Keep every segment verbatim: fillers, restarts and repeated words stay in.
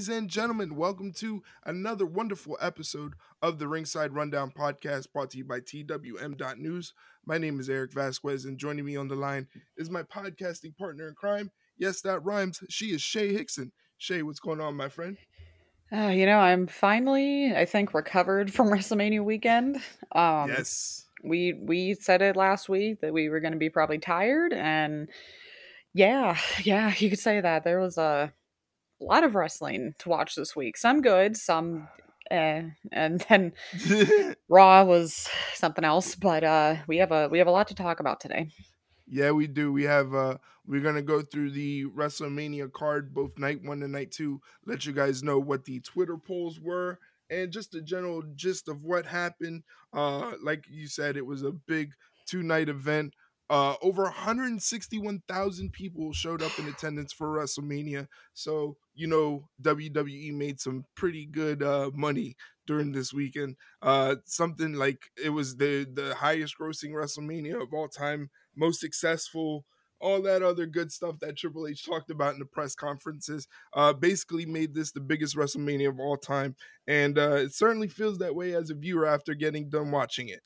Ladies and gentlemen, welcome to another wonderful episode of the Ringside Rundown podcast brought to you by T W M dot news. My name is Eric Vasquez, and joining me on the line is my podcasting partner in crime. Yes, that rhymes. She is Shay Hickson. Shay, what's going on, my friend? Uh, you know, I'm finally, I think, recovered from WrestleMania weekend. Um, Yes. we we said it last week that we were going to be probably tired, and yeah, yeah, you could say that there was a lot of wrestling to watch this week. Some good, some, eh, and then Raw was something else. But uh, we have a we have a lot to talk about today. Yeah, we do. We have uh we're gonna go through the WrestleMania card, both night one and night two, let you guys know what the Twitter polls were and just a general gist of what happened. Uh like you said, it was a big two-night event. Uh over one hundred sixty-one thousand people showed up in attendance for WrestleMania. So, you know, W W E made some pretty good uh money during this weekend. Uh something like it was the the highest grossing WrestleMania of all time, most successful, all that other good stuff that Triple H talked about in the press conferences. Uh, basically made this the biggest WrestleMania of all time, and uh, it certainly feels that way as a viewer after getting done watching it.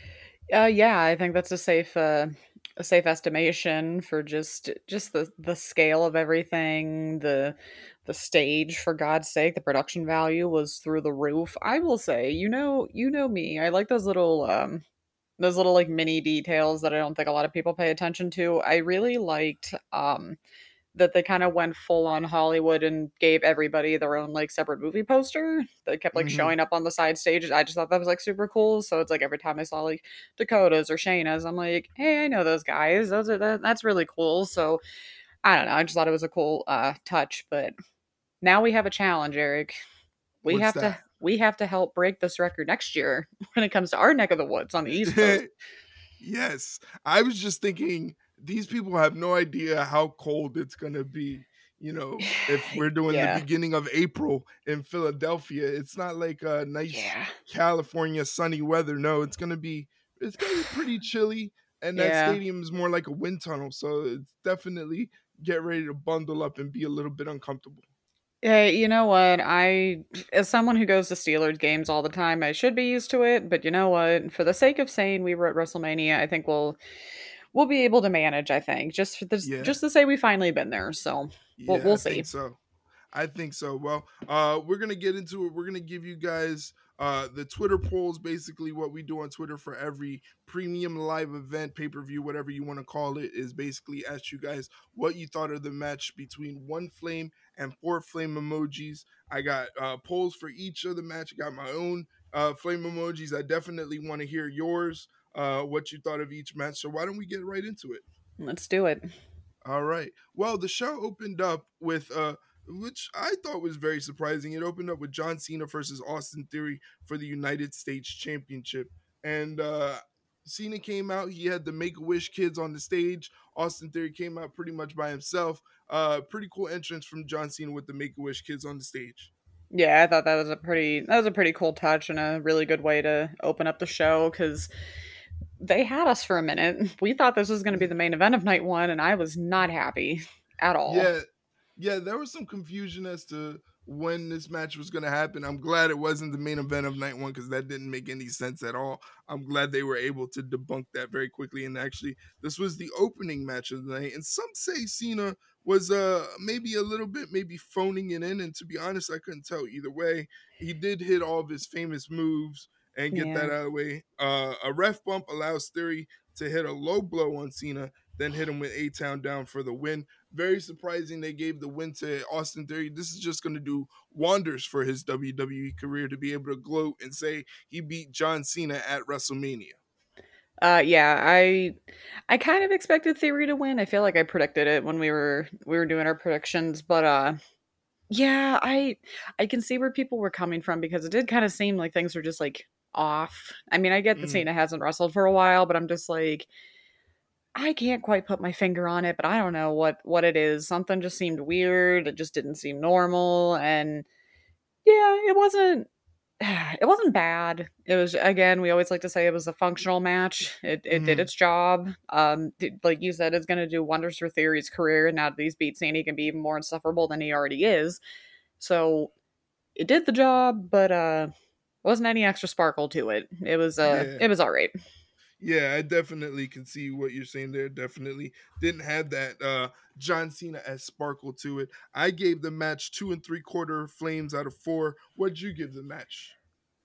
Uh, yeah, I think that's a safe uh, a safe estimation for just just the the scale of everything, the the stage, for God's sake, the production value was through the roof. I will say, you know, you know me. I like those little um those little like mini details that I don't think a lot of people pay attention to. I really liked um that they kind of went full on Hollywood and gave everybody their own like separate movie poster that kept like Hmm. showing up on the side stages. I just thought that was like super cool. So it's like every time I saw like Dakota's or Shayna's, I'm like, hey, I know those guys. Those are that, that's really cool. So I don't know. I just thought it was a cool uh touch. But now we have a challenge, Eric. We What's have to that? we have to help break this record next year when it comes to our neck of the woods on the East Coast. Yes, I was just thinking these people have no idea how cold it's gonna be. You know, if we're doing the Yeah. beginning of April in Philadelphia, it's not like a nice Yeah. California sunny weather. No, it's gonna be it's gonna be pretty chilly, and that Yeah. stadium is more like a wind tunnel. So it's definitely get ready to bundle up and be a little bit uncomfortable. Yeah, you know what? I, as someone who goes to Steelers games all the time, I should be used to it. But you know what? For the sake of saying we were at WrestleMania, I think we'll we'll be able to manage. I think just for this, Yeah, just to say we finally been there. So we'll yeah, we'll I see. think so. I think so. Well, uh, we're gonna get into it. We're gonna give you guys uh, the Twitter polls, basically what we do on Twitter for every premium live event, pay per view, whatever you want to call it, is basically ask you guys what you thought of the match between One Flame and Four Flame emojis. I got uh, polls for each of the match. I got my own uh, flame emojis. I definitely want to hear yours. Uh, what you thought of each match. So why don't we get right into it? Let's do it. All right. Well, the show opened up with uh which I thought was very surprising. It opened up with John Cena versus Austin Theory for the United States Championship. And uh Cena came out, he had the Make-A-Wish kids on the stage. Austin Theory came out pretty much by himself. Uh pretty cool entrance from John Cena with the Make-A-Wish kids on the stage. Yeah, I thought that was a pretty that was a pretty cool touch and a really good way to open up the show because they had us for a minute. We thought this was going to be the main event of night one, and I was not happy at all. Yeah, yeah, there was some confusion as to when this match was going to happen. I'm glad it wasn't the main event of night one because that didn't make any sense at all. I'm glad they were able to debunk that very quickly. And actually, this was the opening match of the night. And some say Cena was uh maybe a little bit maybe phoning it in. And to be honest, I couldn't tell either way. He did hit all of his famous moves and get that Yeah. out of the way. Uh, a ref bump allows Theory to hit a low blow on Cena, then hit him with A Town down for the win. Very surprising they gave the win to Austin Theory. This is just going to do wonders for his W W E career to be able to gloat and say he beat John Cena at WrestleMania. Uh yeah, I I kind of expected Theory to win. I feel like I predicted it when we were we were doing our predictions, but uh yeah, I I can see where people were coming from because it did kind of seem like things were just like off. I mean, I get that Mm, Cena hasn't wrestled for a while, but I'm just like I can't quite put my finger on it, but I don't know what what it is. Something just seemed weird. It just didn't seem normal and yeah, it wasn't it wasn't bad. It was again, we always like to say it was a functional match. It it did mm, its job. Um, d- like you said, it's going to do wonders for Theory's career. Now that he's beat Cena, he can be even more insufferable than he already is. So it did the job, but uh wasn't any extra sparkle to it. It was uh Yeah. it was all right. Yeah, I definitely can see what you're saying there. Definitely didn't have that uh John Cena as sparkle to it. I gave the match two and three quarter flames out of four. What'd you give the match?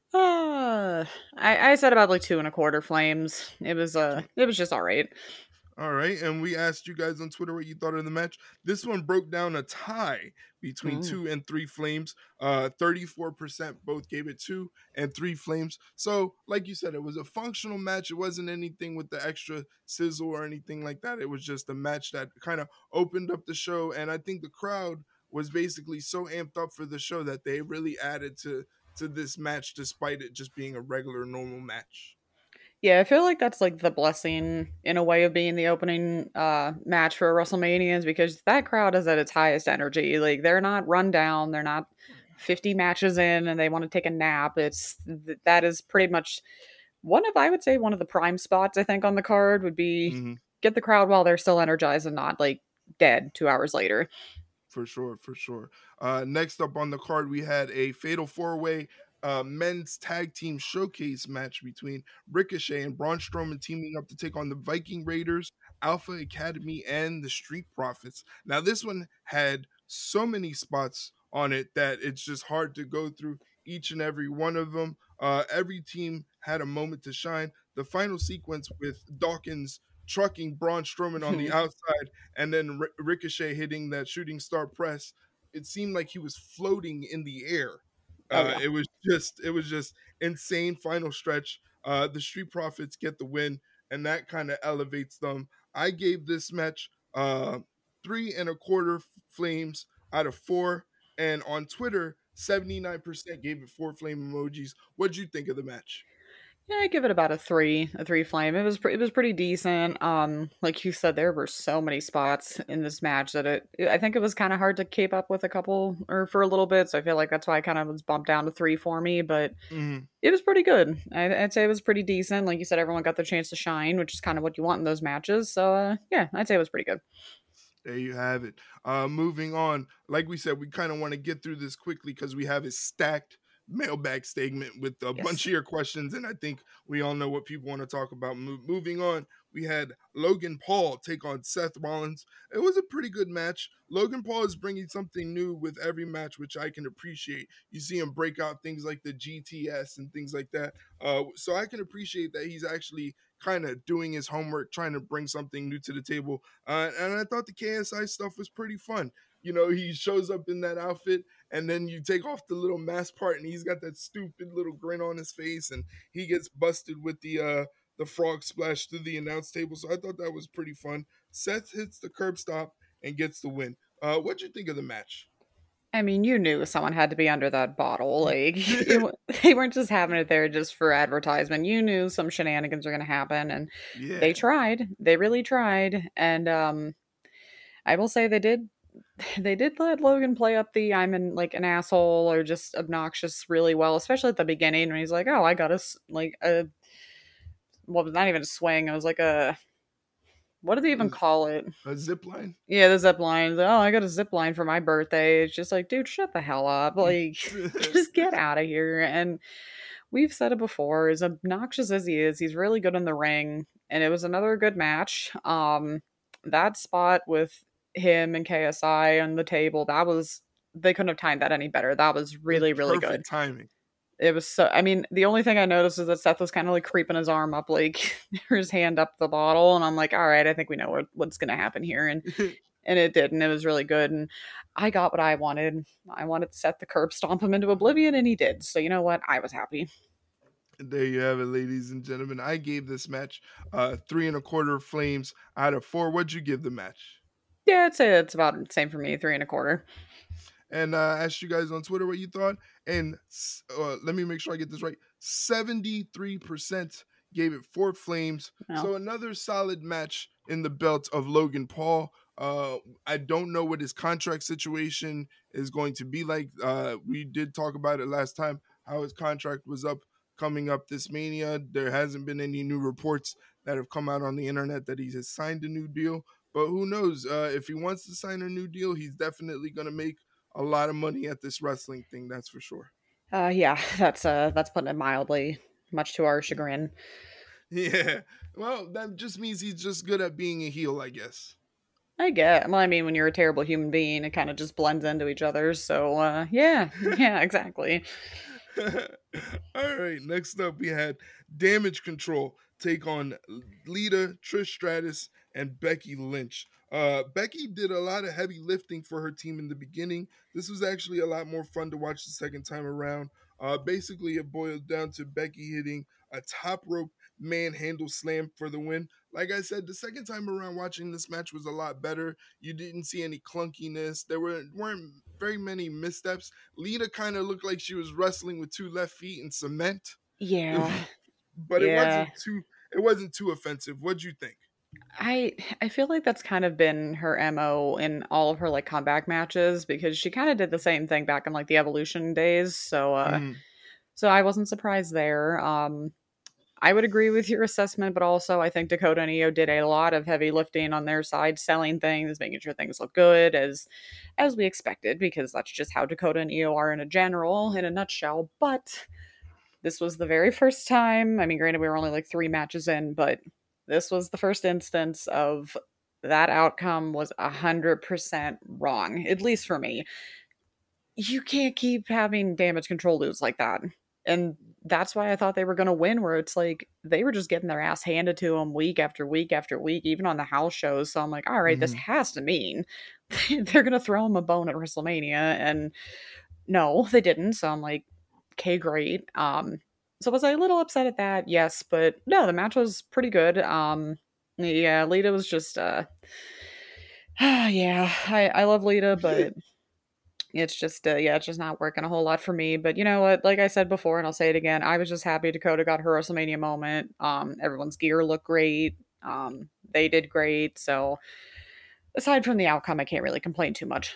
Uh, I I said about like two and a quarter flames. It was uh it was just all right. All right, and we asked you guys on Twitter what you thought of the match. This one broke down a tie between Mm. two and three flames. Uh, thirty-four percent both gave it two and three flames. So, like you said, it was a functional match. It wasn't anything with the extra sizzle or anything like that. It was just a match that kind of opened up the show, and I think the crowd was basically so amped up for the show that they really added to to this match, despite it just being a regular normal match. Yeah, I feel like that's like the blessing in a way of being the opening uh match for WrestleManias because that crowd is at its highest energy. Like they're not run down, they're not fifty matches in and they want to take a nap. It's th- that is pretty much one of I would say one of the prime spots I think on the card would be Mm-hmm. get the crowd while they're still energized and not like dead two hours later. For sure, for sure. Uh, next up on the card, we had a fatal four way uh, men's tag team showcase match between Ricochet and Braun Strowman teaming up to take on the Viking Raiders, Alpha Academy, and the Street Profits. Now, this one had so many spots on it that it's just hard to go through each and every one of them. Uh, every team had a moment to shine. The final sequence with Dawkins trucking Braun Strowman on the outside and then R- Ricochet hitting that shooting star press, it seemed like he was floating in the air. Oh Uh, yeah. it was just it was just insane final stretch. Uh, the Street Profits get the win, and that kind of elevates them. I gave this match uh, three and a quarter flames out of four, and on Twitter, seventy-nine percent gave it four flame emojis. What'd you think of the match? Yeah, I give it about a three, a three flame. It was pre- it was pretty decent. Um, like you said, there were so many spots in this match that it. I think it was kind of hard to keep up with a couple or for a little bit. So I feel like that's why I kind of was bumped down to three for me. But Mhm. it was pretty good. I, I'd say it was pretty decent. Like you said, everyone got their chance to shine, which is kind of what you want in those matches. So uh, yeah, I'd say it was pretty good. There you have it. Uh, moving on, like we said, we kind of want to get through this quickly because we have a stacked mailbag segment with a bunch Yes. of your questions, and I think we all know what people want to talk about. Mo- moving on, we had Logan Paul take on Seth Rollins. It was a pretty good match. Logan Paul is bringing something new with every match, which I can appreciate. You see him break out things like the G T S and things like that. Uh, so I can appreciate that he's actually kind of doing his homework, trying to bring something new to the table. Uh, and I thought the K S I stuff was pretty fun. You know, he shows up in that outfit, and then you take off the little mask part, and he's got that stupid little grin on his face, and he gets busted with the uh, the frog splash through the announce table. So I thought that was pretty fun. Seth hits the curb stop and gets the win. Uh, what'd you think of the match? I mean, you knew someone had to be under that bottle. Like, it, wa- they weren't just having it there just for advertisement. You knew some shenanigans were going to happen, and they Yeah, tried. They really tried. And um, I will say they did. They did let Logan play up the "I'm an like an asshole" or just obnoxious really well, especially at the beginning when he's like, "Oh, I got a s- like a well, not even a swing. It was like a what do they even a, call it? a zip line. Yeah, the zip lines. Oh, I got a zip line for my birthday. It's just like, dude, shut the hell up. Like, just get out of here. And we've said it before, as obnoxious as he is, he's really good in the ring. And it was another good match. Um, that spot with him and K S I on the table, that was they couldn't have timed that any better. That was It's really, really good. perfect timing. It was so. I mean, the only thing I noticed is that Seth was kind of like creeping his arm up, like or his hand up the bottle, and I'm like, all right, I think we know what, what's gonna happen here. And and it did, and it was really good. And I got what I wanted. I wanted to set the curb, stomp him into oblivion, and he did. So you know what? I was happy. There you have it, ladies and gentlemen. I gave this match uh, three and a quarter flames out of four. What'd you give the match? Yeah, I'd say it's about the same for me, three and a quarter. And uh, asked you guys on Twitter what you thought. And uh, let me make sure I get this right. seventy-three percent gave it four flames. Well, So another solid match in the belt of Logan Paul. Uh, I don't know what his contract situation is going to be like. Uh, we did talk about it last time, how his contract was up coming up this Mania. There hasn't been any new reports that have come out on the internet that he has signed a new deal. But who knows? Uh, if he wants to sign a new deal, he's definitely going to make a lot of money at this wrestling thing, that's for sure. Uh, yeah, that's uh, that's putting it mildly, much to our chagrin. Yeah. Well, that just means he's just good at being a heel, I guess. I get. Well, I mean, when you're a terrible human being, it kind of just blends into each other. So, uh, yeah, yeah, exactly. All right, next up we had Damage Control take on Lita, Trish Stratus, and Becky Lynch. Uh, Becky did a lot of heavy lifting for her team in the beginning. This was actually a lot more fun to watch the second time around. Uh, basically, it boiled down to Becky hitting a top rope manhandle slam for the win. Like I said, the second time around watching this match was a lot better. You didn't see any clunkiness. There were, weren't very many missteps. Lita kind of looked like she was wrestling with two left feet in cement, Yeah, but it yeah. wasn't too it wasn't too offensive. What'd you think? I I feel like that's kind of been her M O in all of her like comeback matches because she kind of did the same thing back in like the Evolution days. So uh Mm, so I wasn't surprised there. Um I would agree with your assessment, but also I think Dakota and Io did a lot of heavy lifting on their side, selling things, making sure things look good as as we expected, because that's just how Dakota and Io are in a general, in a nutshell. But this was the very first time. I mean, granted, we were only like three matches in, but this was the first instance of that outcome was a hundred percent wrong, at least for me. You can't keep having damage control lose like that. And that's why I thought they were going to win, where it's like they were just getting their ass handed to them week after week after week, even on the house shows. So I'm like, all right, this mhm. has to mean they're going to throw them a bone at WrestleMania. And no, they didn't. So I'm like, okay, great. Um, so was I a little upset at that? Yes, but no, the match was pretty good. Um, yeah, Lita was just, uh, yeah, I, I love Lita, but it's just, uh, yeah, it's just not working a whole lot for me. But you know what? Like I said before, and I'll say it again, I was just happy Dakota got her WrestleMania moment. Um, everyone's gear looked great. Um, they did great. So aside from the outcome, I can't really complain too much.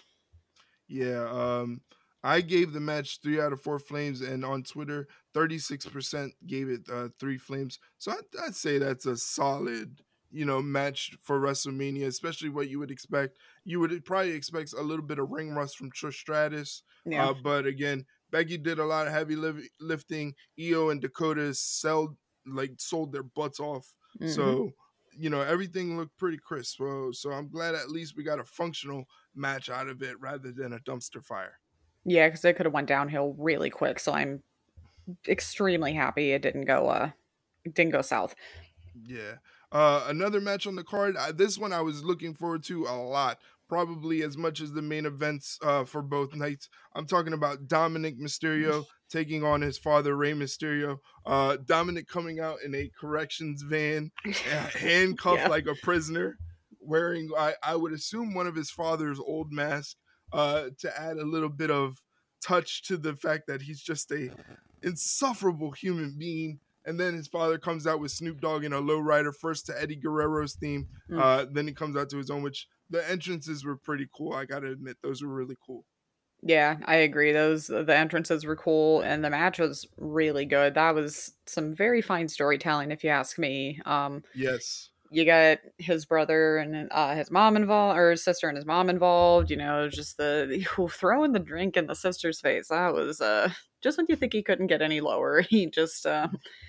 Yeah, um, I gave the match three out of four flames, and on Twitter, thirty-six percent gave it uh, three flames. So I'd, I'd say that's a solid, you know, match for WrestleMania, especially what you would expect. You would probably expect a little bit of ring rust from Trish Stratus, Yeah. uh, but again, Becky did a lot of heavy liv- lifting. Io and Dakota sold like sold their butts off. Hmm. So you know everything looked pretty crisp. So, so I'm glad at least we got a functional match out of it rather than a dumpster fire. Yeah, because it could have went downhill really quick. So I'm extremely happy it didn't go uh it didn't go south. Yeah. Uh, another match on the card. Uh, this one I was looking forward to a lot, probably as much as the main events uh, for both nights. I'm talking about Dominic Mysterio taking on his father, Rey Mysterio. Uh, Dominic coming out in a corrections van, uh, handcuffed Yeah. like a prisoner, wearing, I, I would assume, one of his father's old masks uh, to add a little bit of touch to the fact that he's just a insufferable human being. And then his father comes out with Snoop Dogg in a lowrider, first to Eddie Guerrero's theme. Mm. Uh, then he comes out to his own, which the entrances were pretty cool. I gotta admit, those were really cool. Yeah, I agree. Those the entrances were cool and the match was really good. That was some very fine storytelling if you ask me. Um Yes. you got his brother and uh, his mom involved, or his sister and his mom involved. You know, just the throwing the drink in the sister's face. That was uh, just when you think he couldn't get any lower. He just uh,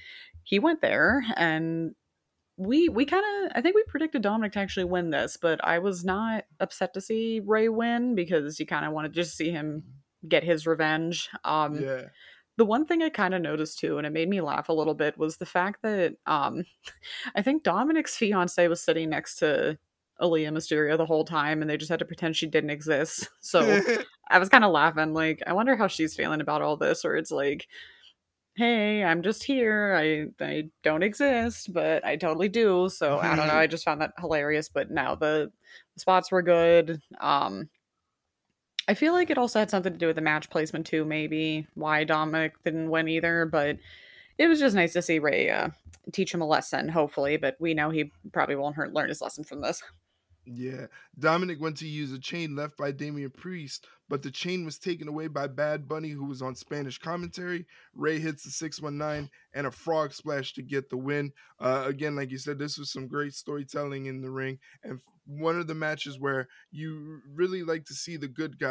he went there, and we we kind of I think we predicted Dominic to actually win this, but I was not upset to see Ray win because you kind of wanted to just see him get his revenge. Um, Yeah. the one thing I kind of noticed too, and it made me laugh a little bit, was the fact that um, I think Dominic's fiance was sitting next to Aaliyah Mysterio the whole time, and they just had to pretend she didn't exist. So I was kind of laughing, like, I wonder how she's feeling about all this. Or it's like, hey, I'm just here. I I don't exist, but I totally do. So I don't know. I just found that hilarious. But no, the, the spots were good. Um, I feel like it also had something to do with the match placement too. Maybe why Dominic didn't win either, but it was just nice to see Ray uh, teach him a lesson, hopefully, but we know he probably won't hurt, learn his lesson from this. Yeah, Dominic went to use a chain left by Damian Priest, but the chain was taken away by Bad Bunny, who was on Spanish commentary. Ray hits the six one nine and a frog splash to get the win. Uh, again, like you said, this was some great storytelling in the ring, and one of the matches where you really like to see the good guy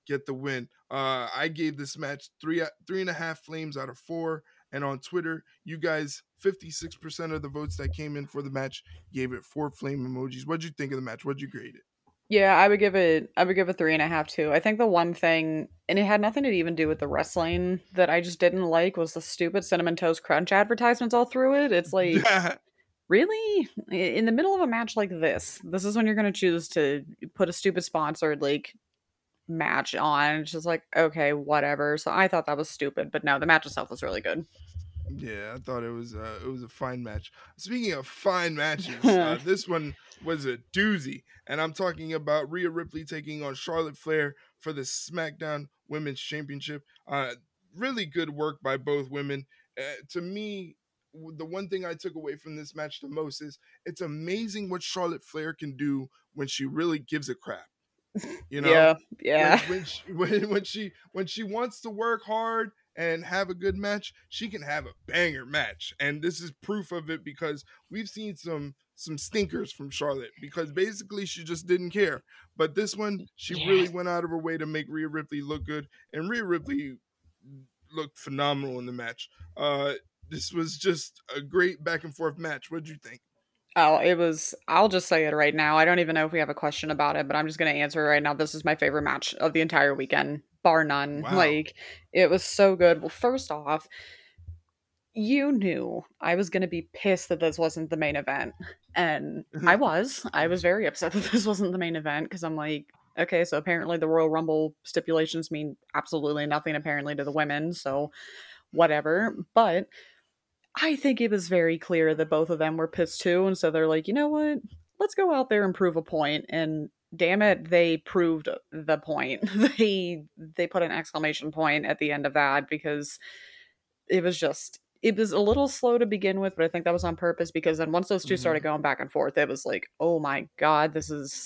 get the win. Uh, I gave this match three three and a half flames out of four. And on Twitter, you guys, fifty-six percent of the votes that came in for the match gave it four flame emojis. What'd you think of the match? What'd you grade it? Yeah, I would give it I would give it three and a half too. I think the one thing, and it had nothing to even do with the wrestling, that I just didn't like was the stupid Cinnamon Toast Crunch advertisements all through it. It's like, really? In the middle of a match like this, this is when you're going to choose to put a stupid sponsored, like, match on. It's just like, okay, whatever. So I thought that was stupid, but no, the match itself was really good. Yeah, I thought it was uh, it was a fine match. Speaking of fine matches, uh, this one was a doozy, and I'm talking about Rhea Ripley taking on Charlotte Flair for the SmackDown Women's Championship. Uh, really good work by both women. Uh, to me, w- the one thing I took away from this match the most is it's amazing what Charlotte Flair can do when she really gives a crap. You know, Yeah, when yeah. when she, when when she when she wants to work hard and have a good match, she can have a banger match. And this is proof of it because we've seen some some stinkers from Charlotte because basically she just didn't care. But this one, she Yeah. really went out of her way to make Rhea Ripley look good, and Rhea Ripley looked phenomenal in the match. Uh, this was just a great back and forth match. What'd you think? Oh, it was I'll just say it right now. I don't even know if we have a question about it, but I'm just going to answer it right now. This is my favorite match of the entire weekend, bar none. Wow. Like, it was so good. Well, first off, you knew I was going to be pissed that this wasn't the main event. And I was. I was very upset that this wasn't the main event because I'm like, okay, so apparently the Royal Rumble stipulations mean absolutely nothing apparently to the women, so whatever. But I think it was very clear that both of them were pissed too, and so they're like, you know what? Let's go out there and prove a point. And damn it, they proved the point. they they put an exclamation point at the end of that because it was just it was a little slow to begin with, but I think that was on purpose because then once those two started hmm going back and forth, it was like, oh my god, this is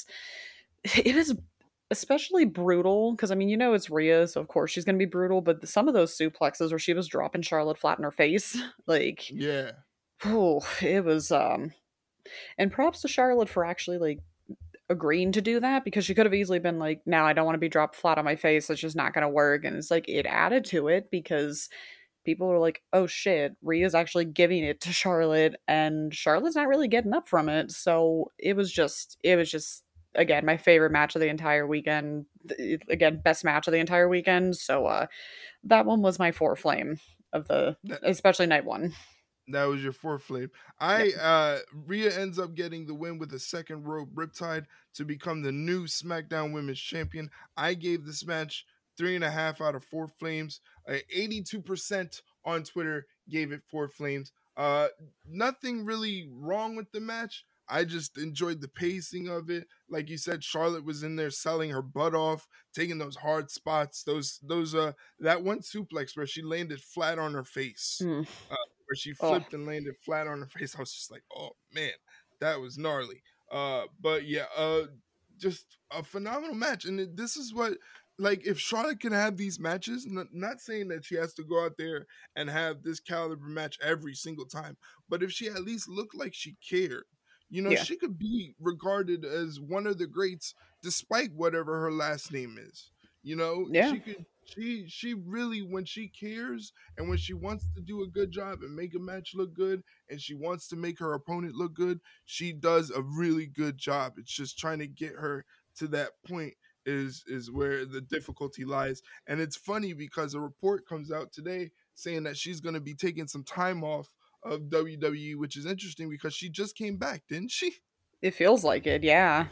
it is especially brutal because I mean, you know, it's Rhea, so of course she's gonna be brutal. But some of those suplexes where she was dropping Charlotte flat in her face, like, Yeah. oh, it was. Um, and props to Charlotte for actually like agreeing to do that because she could have easily been like, "No, I don't want to be dropped flat on my face. It's just not gonna work." And it's like it added to it because people were like, "Oh shit, Rhea's actually giving it to Charlotte, and Charlotte's not really getting up from it." So it was just, it was just again my favorite match of the entire weekend. Again, best match of the entire weekend. So uh, that one was my four flame of the, That especially night one. That was your fourth flame. Yep. I uh Rhea ends up getting the win with a second rope riptide to become the new SmackDown Women's Champion. I gave this match three and a half out of four flames. Uh, eighty-two percent on Twitter gave it four flames. Uh, nothing really wrong with the match. I just enjoyed the pacing of it. Like you said, Charlotte was in there selling her butt off, taking those hard spots. Those those uh that one suplex where she landed flat on her face. Mm. Uh, where she Oh, flipped and landed flat on her face. I was just like, oh man, that was gnarly. Uh, but yeah, uh, just a phenomenal match. And it- this is what, like, if Charlotte can have these matches, n- not saying that she has to go out there and have this caliber match every single time, but if she at least looked like she cared, you know, yeah, she could be regarded as one of the greats despite whatever her last name is. You know, yeah. she could she she really, when she cares and when she wants to do a good job and make a match look good and she wants to make her opponent look good, she does a really good job. It's just trying to get her to that point is is where the difficulty lies. And it's funny because a report comes out today saying that she's going to be taking some time off of W W E, which is interesting because she just came back, didn't she? It feels like it. Yeah.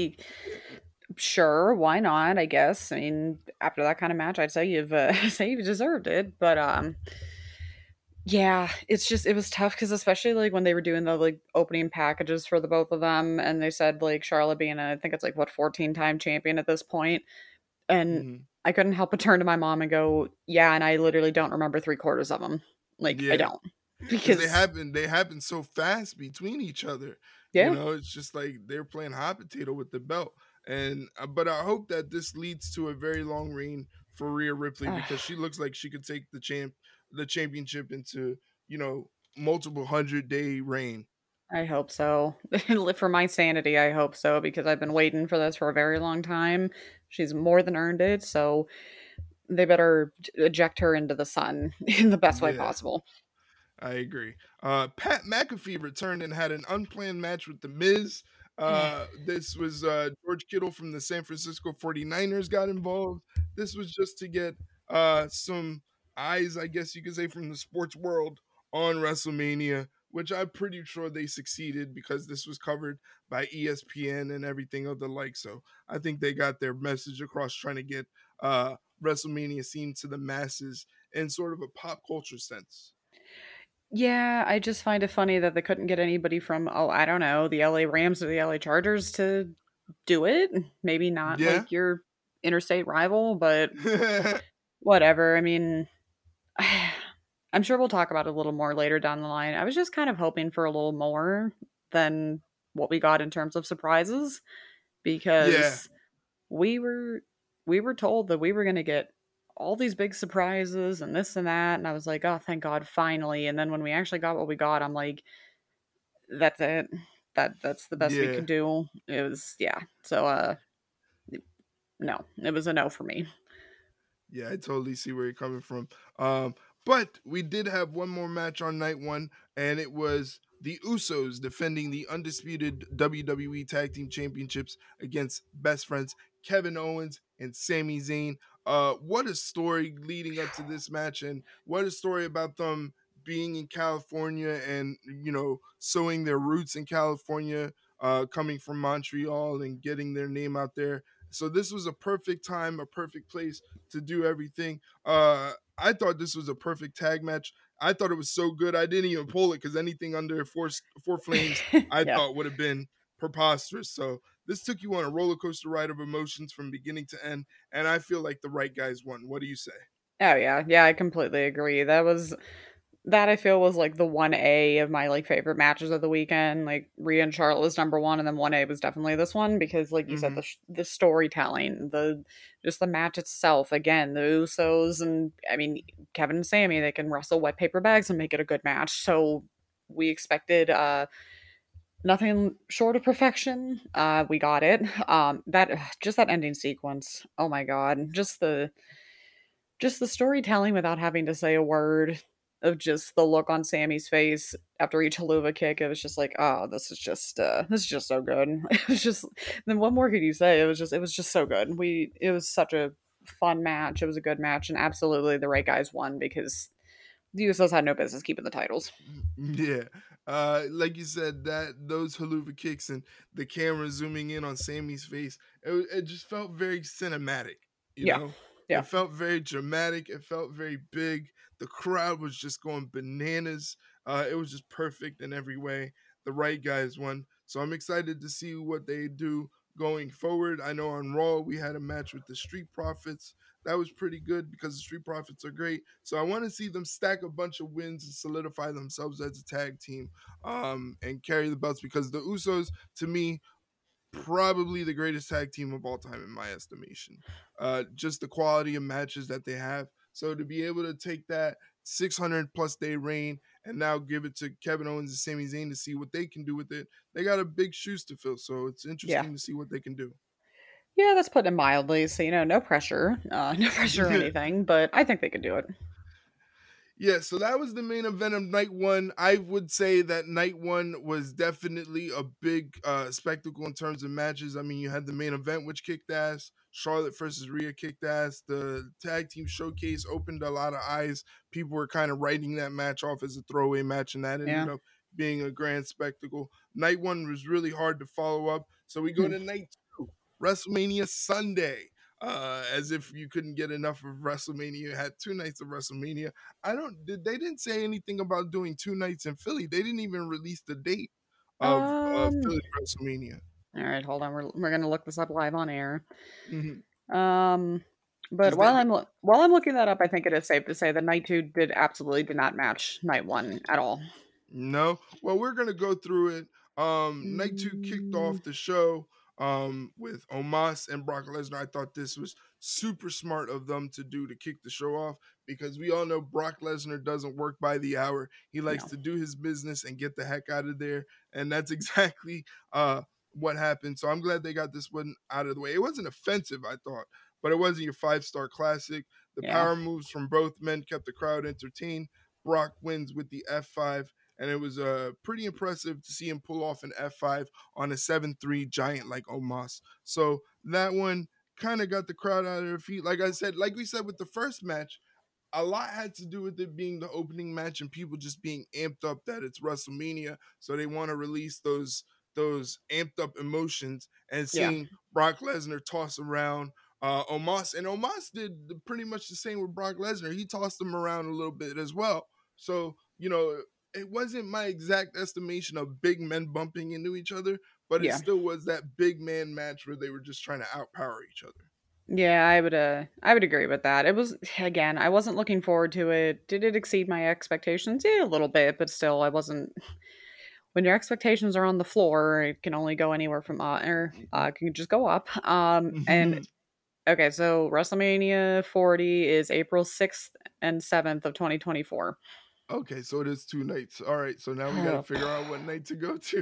Sure, why not? I guess. I mean, after that kind of match, I'd say you've uh, say you've deserved it. But um, yeah, it's just it was tough because especially like when they were doing the like opening packages for the both of them, and they said like Charlotte being a, I think it's like what fourteen time champion at this point, and hmm I couldn't help but turn to my mom and go, yeah, and I literally don't remember three quarters of them. Like I Yeah, don't because they because happen they happen so fast between each other. You yeah, know, it's just like they're playing hot potato with the belt. And uh, but I hope that this leads to a very long reign for Rhea Ripley because she looks like she could take the champ the championship into, you know, multiple hundred day reign. I hope so. For my sanity, I hope so because I've been waiting for this for a very long time. She's more than earned it, so they better eject her into the sun in the best way Yeah. possible. I agree. Uh, Pat McAfee returned and had an unplanned match with The Miz. Uh, this was uh, George Kittle from the San Francisco forty-niners got involved. This was just to get uh, some eyes, I guess you could say, from the sports world on WrestleMania, which I'm pretty sure they succeeded because this was covered by E S P N and everything of the like. So I think they got their message across trying to get uh, WrestleMania seen to the masses in sort of a pop culture sense. Yeah, I just find it funny that they couldn't get anybody from, oh, I don't know, the L A Rams or the L A Chargers to do it. Maybe not Yeah. like your interstate rival, but whatever. I mean, I'm sure we'll talk about it a little more later down the line. I was just kind of hoping for a little more than what we got in terms of surprises Yeah. because we were we were told that we were going to get all these big surprises and this and that, and I was like, "Oh, thank God, finally." And then when we actually got what we got, I'm like, "That's it. That that's the best we Yeah. could do." It was yeah. So uh no, it was a no for me. Yeah, I totally see where you're coming from. Um, but we did have one more match on night one, and it was the Usos defending the undisputed W W E Tag Team Championships against best friends Kevin Owens and Sami Zayn. Uh, what a story leading up to this match, and what a story about them being in California and you know sowing their roots in California, uh, coming from Montreal and getting their name out there. So this was a perfect time, a perfect place to do everything. Uh, I thought this was a perfect tag match. I thought it was so good. I didn't even pull it because anything under four four flames, I Yeah. thought would have been preposterous. So this took you on a roller coaster ride of emotions from beginning to end, and I feel like the right guys won. What do you say? Oh yeah. Yeah, I completely agree. That was that I feel was like the one A of my like favorite matches of the weekend. Like Rhea and Charlotte was number one, and then one A was definitely this one because, like you said, Mm-hmm. the sh- the storytelling, the just the match itself. Again, the Usos and I mean Kevin and Sammy, they can wrestle wet paper bags and make it a good match. So we expected uh nothing short of perfection. Uh, we got it. Um, that just that ending sequence. Oh my god, just the just the storytelling without having to say a word of just the look on Sammy's face after each haluva kick. It was just like, oh, this is just uh this is just so good. It was just then what more could you say? It was just it was just so good. We it was such a fun match. It was a good match and absolutely the right guys won because the Usos had no business keeping the titles. Yeah. Uh, like you said, that those haluva kicks and the camera zooming in on Sammy's face, it, wa- it just felt very cinematic, you Yeah. know? Yeah. It felt very dramatic. It felt very big. The crowd was just going bananas. Uh, it was just perfect in every way. The right guys won. So I'm excited to see what they do going forward. I know on Raw we had a match with the Street Profits that was pretty good because the Street Profits are great. So I want to see them stack a bunch of wins and solidify themselves as a tag team um, and carry the belts because the Usos, to me, probably the greatest tag team of all time in my estimation. Uh, just the quality of matches that they have. So to be able to take that six hundred plus day reign and now give it to Kevin Owens and Sami Zayn to see what they can do with it, they got a big shoes to fill. So it's Yeah. interesting to see what they can do. Yeah, that's putting it mildly. So, you know, no pressure. Uh, no pressure or anything, but I think they could do it. Yeah, so that was the main event of night one. I would say that night one was definitely a big uh, spectacle in terms of matches. I mean, you had the main event, which kicked ass. Charlotte versus Rhea kicked ass. The tag team showcase opened a lot of eyes. People were kind of writing that match off as a throwaway match, and that ended Yeah. up being a grand spectacle. Night one was really hard to follow up. So we go to night two, WrestleMania Sunday. Uh, as if you couldn't get enough of WrestleMania. You had two nights of WrestleMania. I don't. Did They didn't say anything about doing two nights in Philly. They didn't even release the date of uh, Um. Philly WrestleMania. All right, hold on. We're we're gonna look this up live on air. Mm-hmm. Um. But Because they, while I'm loo- while I'm looking that up, I think it is safe to say that night two did absolutely did not match night one at all. No. Well, we're gonna go through it. Um, night two kicked Mm, off the show um with Omos and Brock Lesnar. I thought this was super smart of them to do to kick the show off because we all know Brock Lesnar doesn't work by the hour. He likes no. to do his business and get the heck out of there. And that's exactly uh what happened. So I'm glad they got this one out of the way. It wasn't offensive, I thought, but it wasn't your five star classic. The Yeah. power moves from both men kept the crowd entertained. Brock wins with the F five, and it was uh, pretty impressive to see him pull off an F five on a seven three giant like Omos. So that one kind of got the crowd out of their feet. Like I said, like we said with the first match, a lot had to do with it being the opening match and people just being amped up that it's WrestleMania, so they want to release those those amped up emotions. And Yeah. seeing Brock Lesnar toss around uh, Omos, and Omos did pretty much the same with Brock Lesnar. He tossed him around a little bit as well. So you know, it wasn't my exact estimation of big men bumping into each other, but it Yeah. still was that big man match where they were just trying to outpower each other. Yeah, I would uh I would agree with that. It was again, I wasn't looking forward to it. Did it exceed my expectations? Yeah, a little bit, but still I wasn't when your expectations are on the floor, it can only go anywhere from uh or uh can just go up. Um and okay, so WrestleMania forty is April sixth and seventh of twenty twenty-four. Okay, so it is two nights. All right, so now we got to Oh, figure out what night to go to.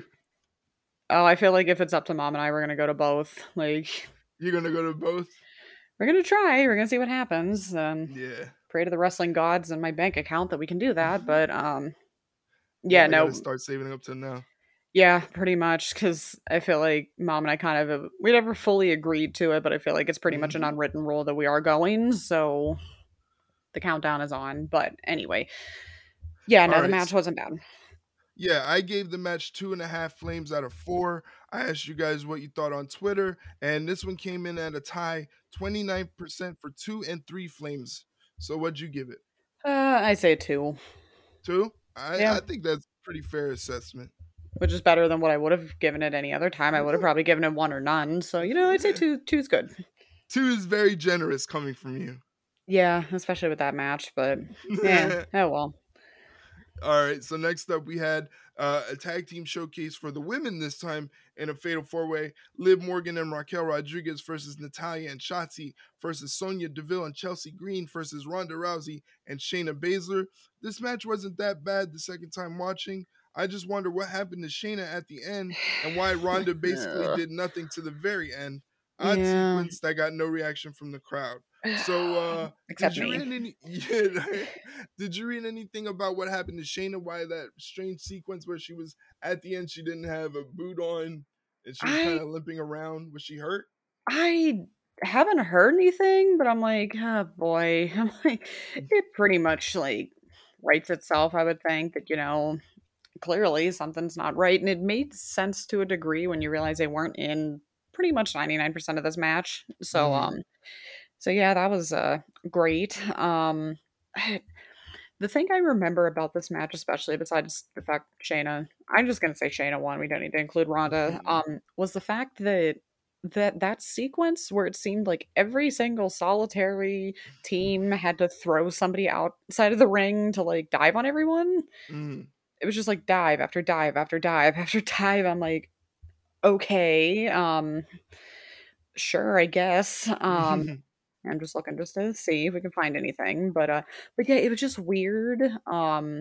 oh, I feel like if it's up to mom and I, we're gonna go to both. Like, You're gonna go to both? we're gonna try. We're gonna see what happens. Um, Yeah. pray to the wrestling gods and my bank account that we can do that. But um, Yeah, yeah, I got to no, start saving up to now. yeah, pretty much. Because I feel like mom and I kind of we never fully agreed to it, but I feel like it's pretty much an Mhm. unwritten rule that we are going. So the countdown is on. But anyway, yeah, All no, the right. match wasn't bad. Yeah, I gave the match two and a half flames out of four. I asked you guys what you thought on Twitter, and this one came in at a tie, twenty-nine percent for two and three flames. So what'd you give it? Uh, I say two. Two? I, Yeah, I think that's a pretty fair assessment. which is better than what I would have given it any other time. I would have probably given it one or none. So you know, I'd say two. Two's good. Two is very generous coming from you. Yeah, especially with that match. But yeah, oh well. All right, so next up we had uh, a tag team showcase for the women this time in a fatal four way. Liv Morgan and Raquel Rodriguez versus Natalia and Shotzi versus Sonya Deville and Chelsea Green versus Ronda Rousey and Shayna Baszler. This match wasn't that bad the second time watching. I just wonder what happened to Shayna at the end and why Ronda basically Ugh. did nothing to the very end. Odd Yeah. sequence that got no reaction from the crowd. So, uh, did Except you me. read any? Yeah, did you read anything about what happened to Shayna? Why that strange sequence where she was at the end, she didn't have a boot on and she was kind I of limping around. Was she hurt? I haven't heard anything, but I'm like, oh boy. I'm like, it pretty much like writes itself, I would think that, you know, clearly something's not right. And it made sense to a degree when you realize they weren't in pretty much ninety-nine percent of this match. So Mm-hmm. um so yeah, that was uh great. Um the thing I remember about this match, especially besides the fact that Shayna, I'm just gonna say Shayna won. We don't need to include Ronda. Um, was the fact that that that sequence where it seemed like every single solitary team had to throw somebody outside of the ring to like dive on everyone. Mm-hmm. It was just like dive after dive after dive after dive. I'm like, okay, um, sure, I guess. Um, I'm just looking just to see if we can find anything, but uh, but yeah, it was just weird. Um,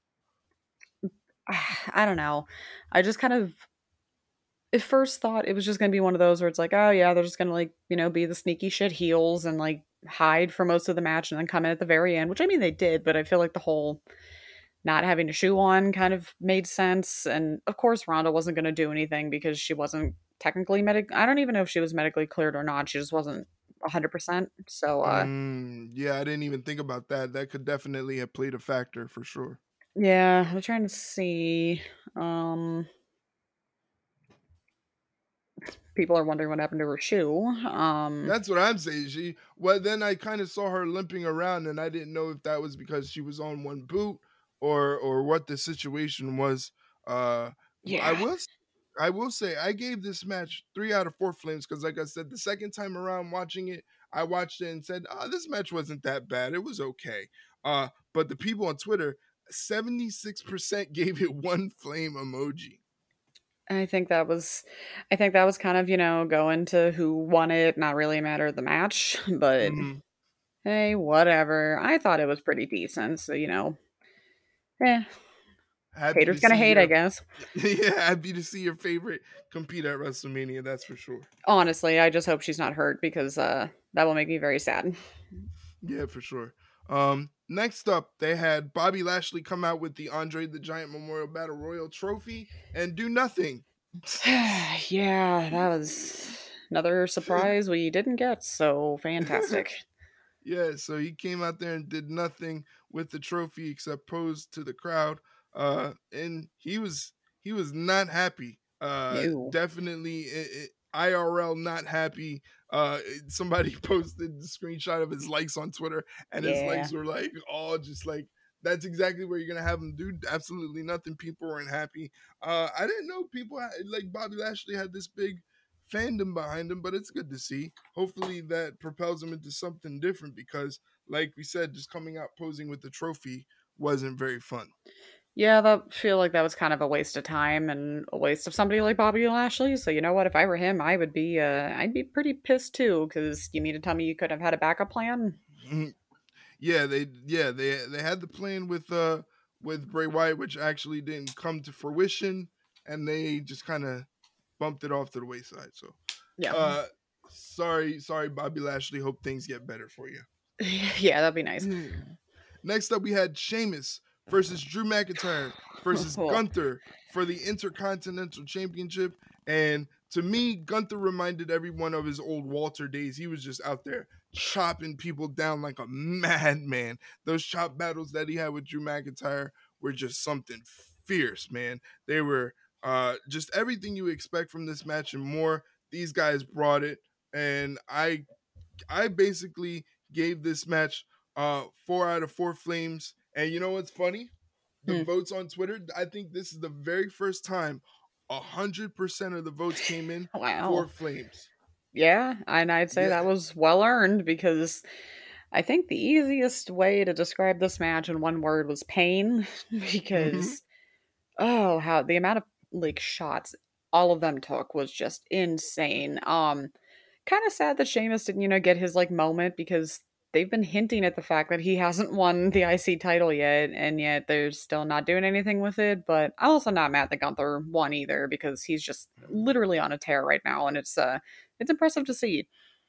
I don't know. I just kind of at first thought it was just gonna be one of those where it's like, oh yeah, they're just gonna like, you know, be the sneaky shit heels and like hide for most of the match and then come in at the very end, which I mean they did, but I feel like the whole not having a shoe on kind of made sense. And of course Ronda wasn't gonna do anything because she wasn't technically medic I don't even know if she was medically cleared or not. She just wasn't one hundred percent. So uh Mm, yeah, I didn't even think about that. That could definitely have played a factor for sure. yeah, I'm trying to see. Um people are wondering what happened to her shoe. Um That's what I'm saying. She well, then I kind of saw her limping around, and I didn't know if that was because she was on one boot or or what the situation was. Uh, I yeah. will s- I will say I gave this match three out of four flames because, like I said, the second time around watching it, I watched it and said, "Oh, this match wasn't that bad. It was okay." Uh, but the people on Twitter, seventy six percent gave it one flame emoji. I think that was I think that was kind of, you know, going to who won it, not really a matter of the match, but Mhm. hey, whatever. I thought it was pretty decent, so, you know, eh. happy to Haters gonna see hate, I your guess. yeah, happy to see your favorite compete at WrestleMania. That's for sure. Honestly, I just hope she's not hurt because uh, that will make me very sad. Yeah, for sure. Um, next up, they had Bobby Lashley come out with the Andre the Giant Memorial Battle Royal Trophy and do nothing. Yeah, that was another surprise we didn't get. So fantastic. Yeah, so he came out there and did nothing with the trophy except pose to the crowd. Uh, and he was he was not happy. Uh, Ew. definitely i- I R L not happy. Uh, somebody posted the screenshot of his likes on Twitter, and his Yeah. likes were like all just like that's exactly where you're gonna have him do absolutely nothing. People weren't happy. Uh, I didn't know people had, like Bobby Lashley had this big fandom behind him, but it's good to see. Hopefully that propels him into something different because, like we said, just coming out posing with the trophy wasn't very fun. Yeah, that feel like that was kind of a waste of time and a waste of somebody like Bobby Lashley. So you know what? If I were him, I would be uh I'd be pretty pissed too, because you mean to tell me you could have had a backup plan? Mhm. Yeah, they yeah they they had the plan with uh with Bray Wyatt, which actually didn't come to fruition, and they just kind of bumped it off to the wayside. So, Yeah. uh, sorry, sorry, Bobby Lashley. Hope things get better for you. Yeah, that'd be nice. Next up, we had Sheamus versus Drew McIntyre versus Gunther for the Intercontinental Championship. And to me, Gunther reminded everyone of his old Walter days. He was just out there chopping people down like a madman. Those chop battles that he had with Drew McIntyre were just something fierce, man. They were uh, just everything you expect from this match and more. These guys brought it, and I I basically gave this match uh four out of four flames. And you know what's funny? The Hmm. votes on Twitter, I think this is the very first time a hundred percent of the votes came in for Wow. flames. Yeah, and I'd say Yeah. that was well earned because I think the easiest way to describe this match in one word was pain Mm-hmm. because oh, how the amount of like shots all of them took was just insane. Um kind of sad that Sheamus didn't, you know, get his like moment because they've been hinting at the fact that he hasn't won the I C title yet, and yet they're still not doing anything with it. But I'm also not mad that Gunther won either because he's just literally on a tear right now, and it's uh it's impressive to see.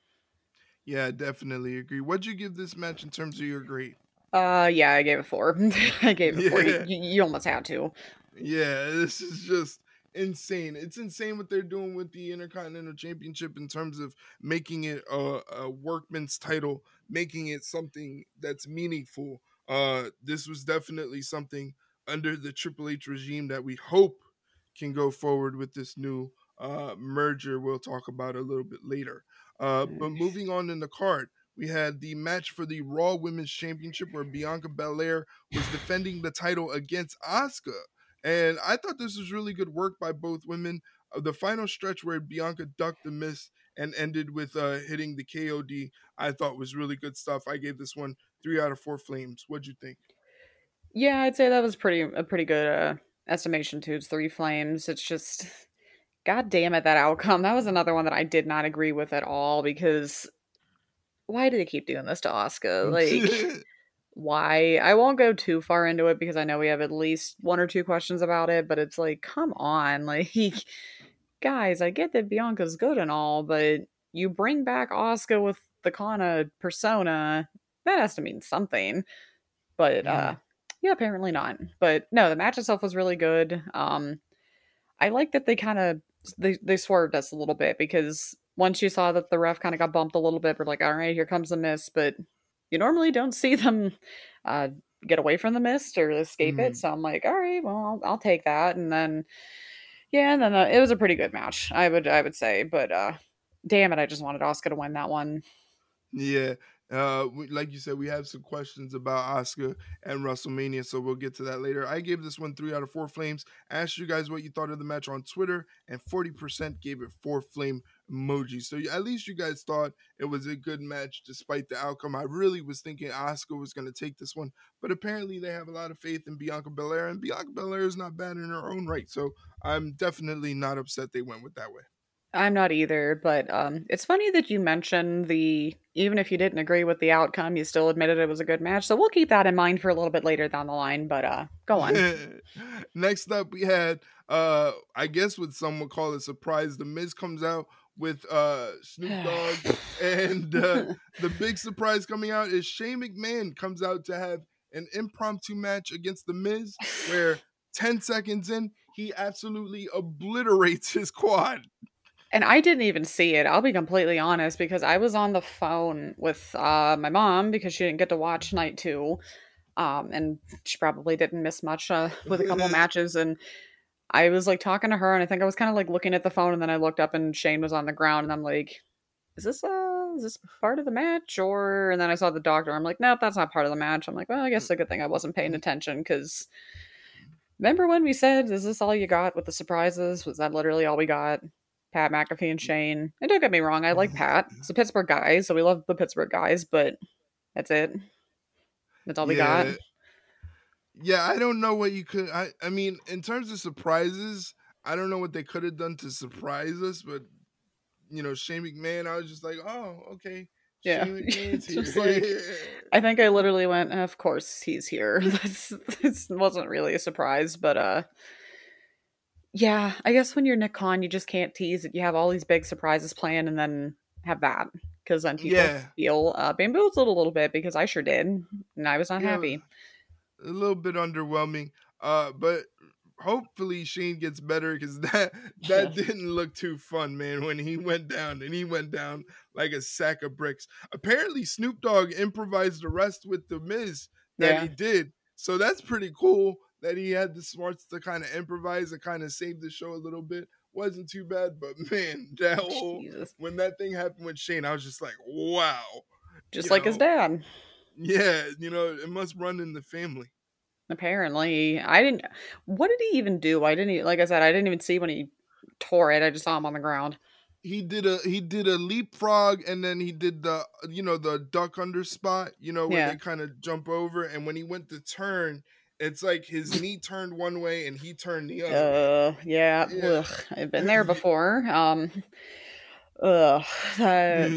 Yeah, I definitely agree. What'd you give this match in terms of your grade? Uh yeah, I gave it four. I gave it four. You, Yeah. you almost had to. Yeah, this is just insane. It's insane what they're doing with the Intercontinental Championship in terms of making it a, a workman's title, making it something that's meaningful. Uh, this was definitely something under the Triple H regime that we hope can go forward with this new uh, merger. We'll talk about a little bit later. Uh, but moving on in the card, we had the match for the Raw Women's Championship where Bianca Belair was defending the title against Asuka. And I thought this was really good work by both women. Uh, the final stretch where Bianca ducked the miss and ended with uh, hitting the K O D, I thought was really good stuff. I gave this one three out of four flames. What'd you think? Yeah, I'd say that was pretty a pretty good uh, estimation too. It's three flames. It's just, god damn it, that outcome. That was another one that I did not agree with at all because why do they keep doing this to Asuka? Like, why? I won't go too far into it because I know we have at least one or two questions about it, but it's like, come on, like, guys, I get that Bianca's good and all, but you bring back Asuka with the Kana persona, that has to mean something. But uh Mhm. yeah, apparently not. But no, the match itself was really good. Um I like that they kind of they they swerved us a little bit because once you saw that the ref kind of got bumped a little bit, we're like, all right, here comes the miss. But you normally don't see them uh, get away from the mist or escape it. Mhm. So I'm like, all right, well, I'll, I'll take that. And then yeah, and then uh, it was a pretty good match, I would I would say. But uh, damn it, I just wanted Oscar to win that one. Yeah. Uh, we, like you said, we have some questions about Oscar and WrestleMania, so we'll get to that later. I gave this one three out of four flames. I asked you guys what you thought of the match on Twitter, and forty percent gave it four flame emojis. So you- at least you guys thought it was a good match despite the outcome. I really was thinking Oscar was going to take this one, but apparently they have a lot of faith in Bianca Belair, and Bianca Belair is not bad in her own right. So I'm definitely not upset they went with that way. I'm not either, but um, it's funny that you mentioned the even if you didn't agree with the outcome, you still admitted it was a good match. So we'll keep that in mind for a little bit later down the line. But uh, go on. Next up, we had, uh, I guess what some would call a surprise. The Miz comes out with uh, Snoop Dogg, and uh, the big surprise coming out is Shane McMahon comes out to have an impromptu match against The Miz, where ten seconds in, he absolutely obliterates his quad. And I didn't even see it. I'll be completely honest because I was on the phone with uh, my mom because she didn't get to watch night two. Um, and she probably didn't miss much uh, with a couple matches. And I was like talking to her, and I think I was kind of like looking at the phone, and then I looked up, and Shane was on the ground, and I'm like, "Is this uh, is this part of the match?" Or and then I saw the doctor. I'm like, "Nope, that's not part of the match." I'm like, "Well, I guess it's a good thing I wasn't paying attention because remember when we said, is this all you got with the surprises? Was that literally all we got?" Pat McAfee and Shane. And don't get me wrong, I like Pat. It's a Pittsburgh guy, so we love the Pittsburgh guys, but that's it. That's all we got. Yeah, yeah. I don't know what you could. I, I mean, in terms of surprises, I don't know what they could have done to surprise us, but you know, Shane McMahon, I was just like, oh, okay, Yeah. Shane McMahon's It's just like here. I think I literally went, of course he's here. That's this wasn't really a surprise, but uh yeah, I guess when you're Nick Khan, you just can't tease it. You have all these big surprises planned and then have that. Because then people Yeah, feel uh, bamboozled a little bit because I sure did. And I was not yeah, happy. a little bit underwhelming. Uh, but hopefully Shane gets better because that Yeah. that didn't look too fun, man. When he went down, and he went down like a sack of bricks. Apparently, Snoop Dogg improvised the rest with the Miz that Yeah. he did, so that's pretty cool. That he had the smarts to kind of improvise and kind of save the show a little bit. Wasn't too bad, but man, that whole Jesus. when that thing happened with Shane, I was just like, wow, Just you like his know, dad. yeah, you know, it must run in the family. Apparently. I didn't what did he even do? I didn't e like I said, I didn't even see when he tore it. I just saw him on the ground. He did a he did a leapfrog, and then he did the, you know, the duck under spot, you know, where Yeah. they kind of jump over, and when he went to turn, it's like his knee turned one way and he turned the other way. Uh, yeah. Yeah. Ugh, I've been there before. Um, ugh, that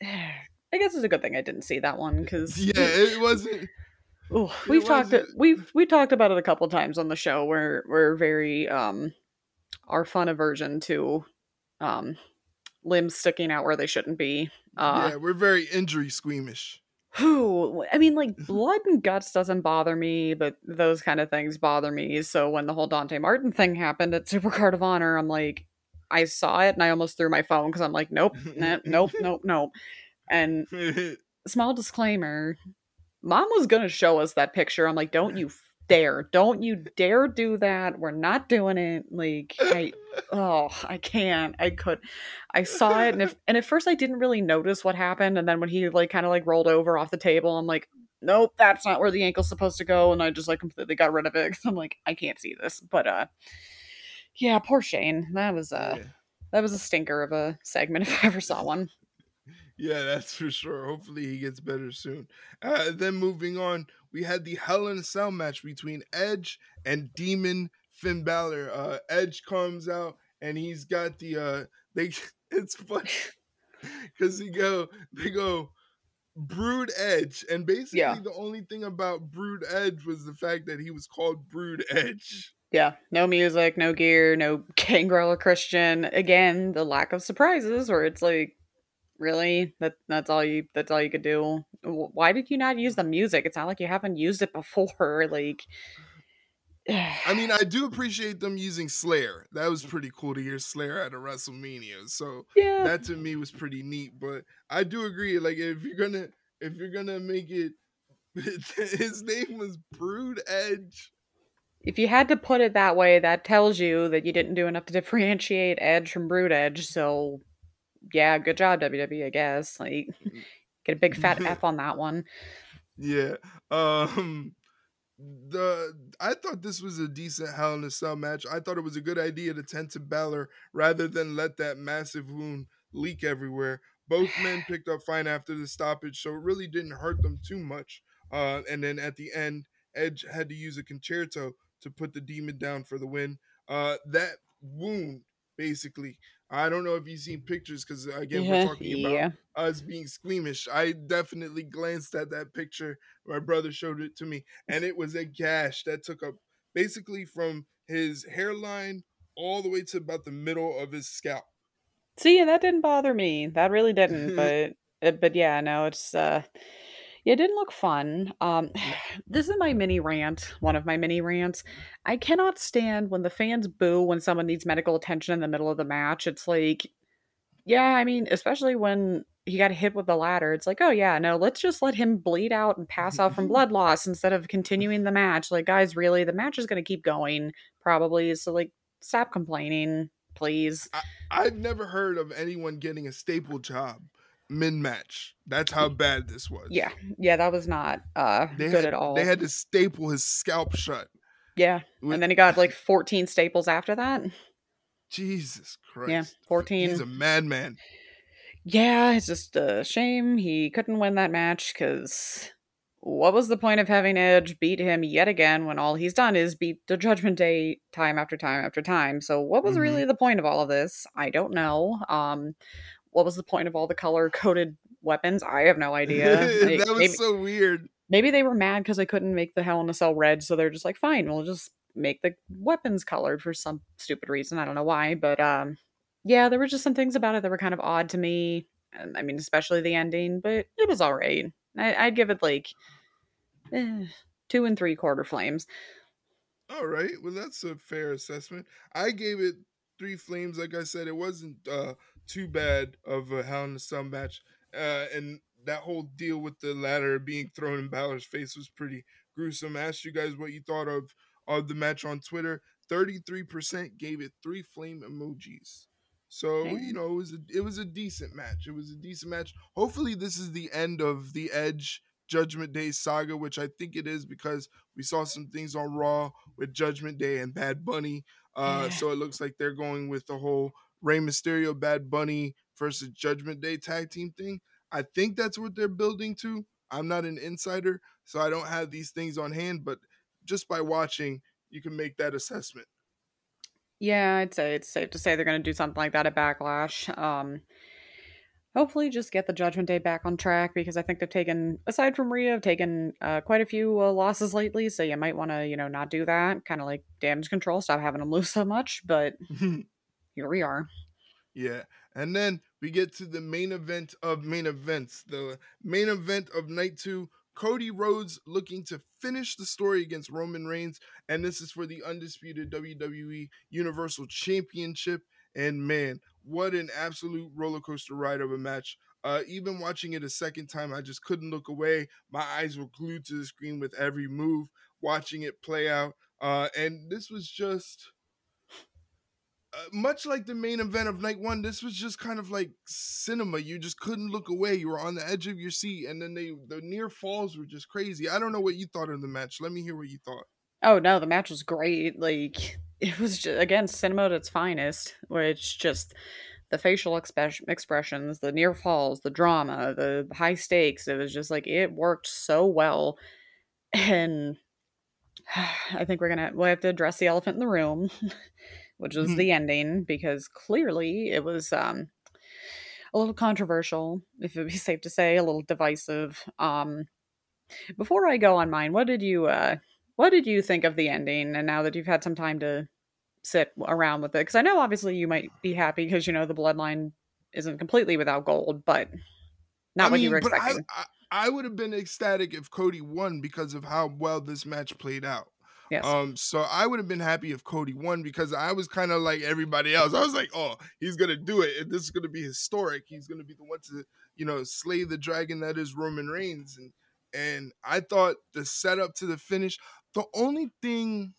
I guess it's a good thing I didn't see that one because Yeah, it wasn't it we've talked wasn't we've we talked about it a couple times on the show. We're we're very um our fun aversion to um limbs sticking out where they shouldn't be. Uh, yeah, we're very injury squeamish. whew, I mean, like blood and guts doesn't bother me, but those kind of things bother me. So when the whole Dante Martin thing happened at Supercard of Honor, I'm like, I saw it and I almost threw my phone because I'm like, nope, nah, nope, nope, nope. And small disclaimer, mom was gonna show us that picture. I'm like, don't you dare, don't you dare do that. We're not doing it. Like, I, oh, I can't. I could. I saw it, and if and at first I didn't really notice what happened, and then when he like kind of like rolled over off the table, I'm like, nope, that's not where the ankle's supposed to go, and I just like completely got rid of it because I'm like, I can't see this. But uh, yeah, poor Shane. That was uh Yeah. that was a stinker of a segment if I ever saw one. Yeah, that's for sure. Hopefully he gets better soon. Uh, then moving on, we had the Hell in a Cell match between Edge and Demon Finn Balor. Uh, Edge comes out and he's got the uh, they. It's funny because he go they go Brood Edge, and Yeah. basically the only thing about Brood Edge was the fact that he was called Brood Edge. Yeah, no music, no gear, no Gangrel or Christian. Again, the lack of surprises where it's like, really? That that's all you that's all you could do? Why did you not use the music? It's not like you haven't used it before. Like I mean, I do appreciate them using Slayer. That was pretty cool to hear Slayer at a WrestleMania. So yeah, that to me was pretty neat. But I do agree, like if you're gonna if you're gonna make it, his name was Brood Edge. if you had to put it that way, that tells you that you didn't do enough to differentiate Edge from Brood Edge. So yeah, good job W W E, I guess. Like get a big fat F on that one. Yeah. Um the I thought this was a decent Hell in a Cell match. I thought it was a good idea to tend to Balor rather than let that massive wound leak everywhere. Both men picked up fine after the stoppage, so it really didn't hurt them too much. Uh, and then at the end, Edge had to use a concerto to put the demon down for the win. Uh, that wound basically. I don't know if you've seen pictures because again, we're Yeah, talking about yeah. us being squeamish. I definitely glanced at that picture. My brother showed it to me, and it was a gash that took up basically from his hairline all the way to about the middle of his scalp. See, and that didn't bother me. That really didn't, but uh, but yeah, no, it's uh yeah, it didn't look fun. Um this is my mini rant, one of my mini rants. I cannot stand when the fans boo when someone needs medical attention in the middle of the match. It's like, yeah, I mean, especially when he got hit with the ladder. It's like, oh yeah, no, let's just let him bleed out and pass out from blood loss instead of continuing the match. Like, guys, really, the match is going to keep going probably. So like, stop complaining, please. I, I've never heard of anyone getting a staple job mid match. That's how bad this Yeah, was. yeah, that was not uh They good at had they all. had to staple his scalp shut. Yeah, and With then he got like fourteen staples after that. Jesus Yeah, Christ, he's fourteen. a madman. Yeah, it's just a shame he couldn't win that match because what was the point of having Edge beat him yet again when all he's done is beat the Judgment Day time after time after time? So what was Hmm. really the point of all of this? I don't know. Um, what was the point of all the color coded weapons? I have no idea. Like, That was maybe so weird. maybe they were mad because they couldn't make the Hell in a Cell red, so they're just like, fine, we'll just make the weapons colored for some stupid reason. I don't know why, but um, yeah, there were just some things about it that were kind of odd to me. And I mean, especially the ending, but it was all right. I, I'd give it like eh, two and three quarter flames. All right, well that's a fair assessment. I gave it three flames. Like I said, it wasn't uh, too bad of a Hell in the Cell match, uh, and that whole deal with the ladder being thrown in Balor's face was pretty gruesome. I asked you guys what you thought of of the match on Twitter. Thirty-three percent gave it three flame emojis. So you Eh, know it was a, it was a decent match. It was a decent match. Hopefully, this is the end of the Edge Judgment Day saga, which I think it is because we saw some things on Raw with Judgment Day and Bad Bunny. Uh, yeah. so it looks like they're going with the whole Rey Mysterio, Bad Bunny versus Judgment Day tag team thing. I think that's what they're building to. I'm not an insider, so I don't have these things on hand, but just by watching, you can make that assessment. Yeah, I'd say it's safe to say they're going to do something like that at Backlash. Um, hopefully, just get the Judgment Day back on track because I think they've taken, aside from Rhea, have taken uh, quite a few uh, losses lately. So you might want to, you know, not do that. Kind of like damage control, stop having them lose so much. But here we are. Yeah. And then we get to the main event of main events. The main event of night two, Cody Rhodes looking to finish the story against Roman Reigns. And this is for the undisputed W W E Universal Championship. And man, what an absolute roller coaster ride of a match. Uh, even watching it a second time, I just couldn't look away. My eyes were glued to the screen with every move, watching it play out. Uh, and this was just uh, much like the main event of night one, this was just kind of like cinema. You just couldn't look away. You were on the edge of your seat, and then they the near falls were just crazy. I don't know what you thought of the match. Let me hear what you thought. Oh no, the match was great. Like it was just, again, cinema at its finest, which just the facial expe- expressions, the near falls, the drama, the high stakes. It was just like it worked so well. And I think we're gonna we'll have to address the elephant in the room, which was the ending, because clearly it was um a little controversial, if it would be safe to say, a little divisive. Um before I go on mine, what did you uh what did you think of the ending? And now that you've had some time to sit around with it, because I know obviously you might be happy because you know the bloodline isn't completely without gold, but I not what you were mean, but I, expecting. I I would have been ecstatic if Cody won because of how well this match played out. Yes. Um, so I would have been happy if Cody won because I was kind of like everybody else. I was like, oh, he's gonna do it, and this is gonna be historic. He's gonna be the one to, you know, slay the dragon that is Roman Reigns, and and I thought the setup to the finish. The only thing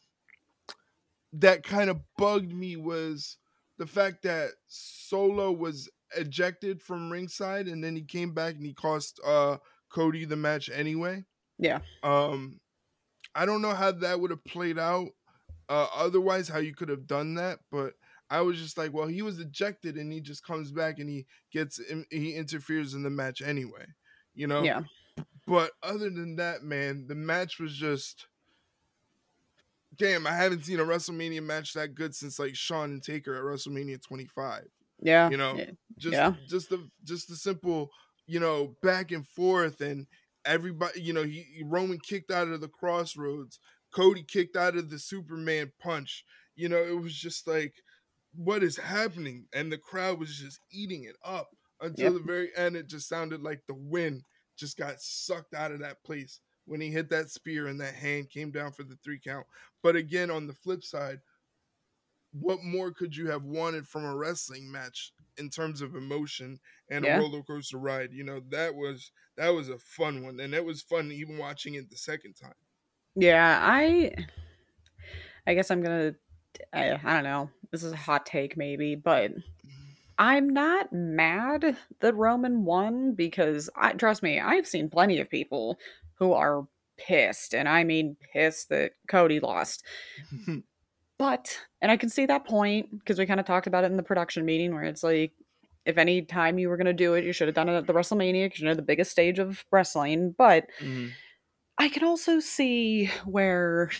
that kind of bugged me was the fact that Solo was ejected from ringside and then he came back and he cost uh Cody the match anyway. Yeah. Um I don't know how that would have played out uh otherwise how you could have done that, but I was just like, well, he was ejected and he just comes back and he gets he interferes in the match anyway, you know? Yeah. But other than that, man, the match was just damn, I haven't seen a WrestleMania match that good since like Shawn and Taker at WrestleMania twenty-five. Yeah. You know, Yeah. just Yeah. just the just the simple, you know, back and forth, and everybody, you know, he Roman kicked out of the crossroads, Cody kicked out of the Superman punch. You know, it was just like, what is happening? And the crowd was just eating it up until Yep. the very end. It just sounded like the wind just got sucked out of that place when he hit that spear and that hand came down for the three count. But again, on the flip side, what more could you have wanted from a wrestling match in terms of emotion and a Yeah. roller coaster ride? You know, that was that was a fun one, and it was fun even watching it the second time. Yeah. I I guess I'm gonna I, I don't know. This is a hot take maybe, but I'm not mad that Roman won because I trust me, I've seen plenty of people who are pissed, and I mean pissed that Cody lost. But and I can see that point because we kind of talked about it in the production meeting where it's like if any time you were going to do it, you should have done it at the WrestleMania because you know the biggest stage of wrestling. But Mhm. I can also see where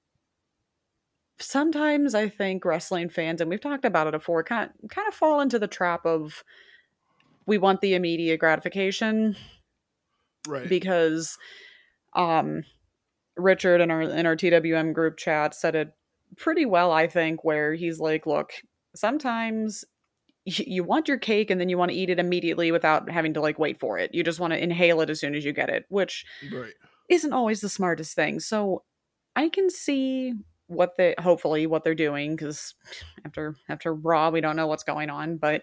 sometimes I think wrestling fans, and we've talked about it before, kind of, kind of fall into the trap of we want the immediate gratification Right. because um, Richard in our in our T W M group chat said it pretty well, I think, where he's like, "Look, sometimes y- you want your cake and then you want to eat it immediately without having to like wait for it. You just want to inhale it as soon as you get it, which Right. isn't always the smartest thing." So I can see what they hopefully what they're doing because after after Raw, we don't know what's going on, but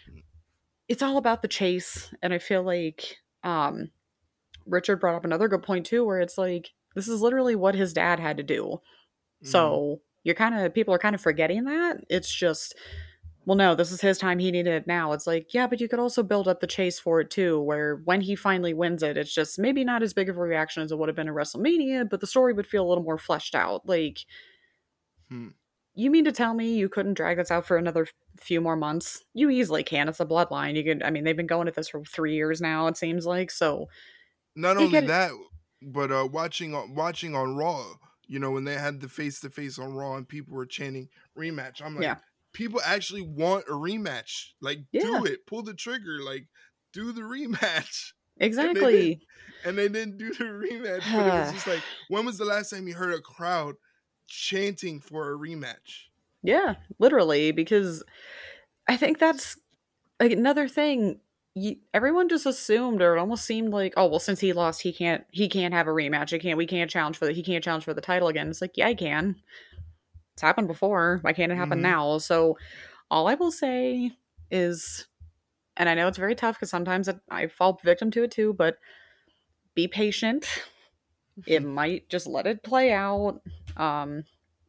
it's all about the chase, and I feel like um Richard brought up another good point too, where it's like this is literally what his dad had to do. Mhm. So you're kind of people are kind of forgetting that. It's just, well, no, this is his time. He needed it now. It's like, yeah, but you could also build up the chase for it too, where when he finally wins it, it's just maybe not as big of a reaction as it would have been at WrestleMania, but the story would feel a little more fleshed out. Like, Hmm. you mean to tell me you couldn't drag this out for another f- few more months? You easily can. It's a bloodline. You could, I mean, they've been going at this for three years now, it seems like. So Not you only get it. that, but uh, watching on watching on Raw, you know, when they had the face to face on Raw and people were chanting rematch, I'm like, Yeah. people actually want a rematch. Like, Yeah. do it, pull the trigger, like, do the rematch. And they did, Exactly. and they didn't do the rematch. But it was just like, when was the last time you heard a crowd chanting for a rematch? Yeah, literally, because I think that's like another thing. You, everyone just assumed, or it almost seemed like, oh well, since he lost, he can't, he can't have a rematch. He can't, we can't challenge for the, he can't challenge for the title again. It's like, yeah, I can. It's happened before. Why can't it happen Mm-hmm. now? So, all I will say is, and I know it's very tough because sometimes it, I fall victim to it too, but be patient. It might just let it play out. Um,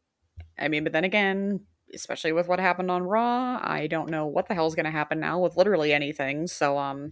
I mean, but then again, especially with what happened on Raw, I don't know what the hell's going to happen now with literally anything. So, um,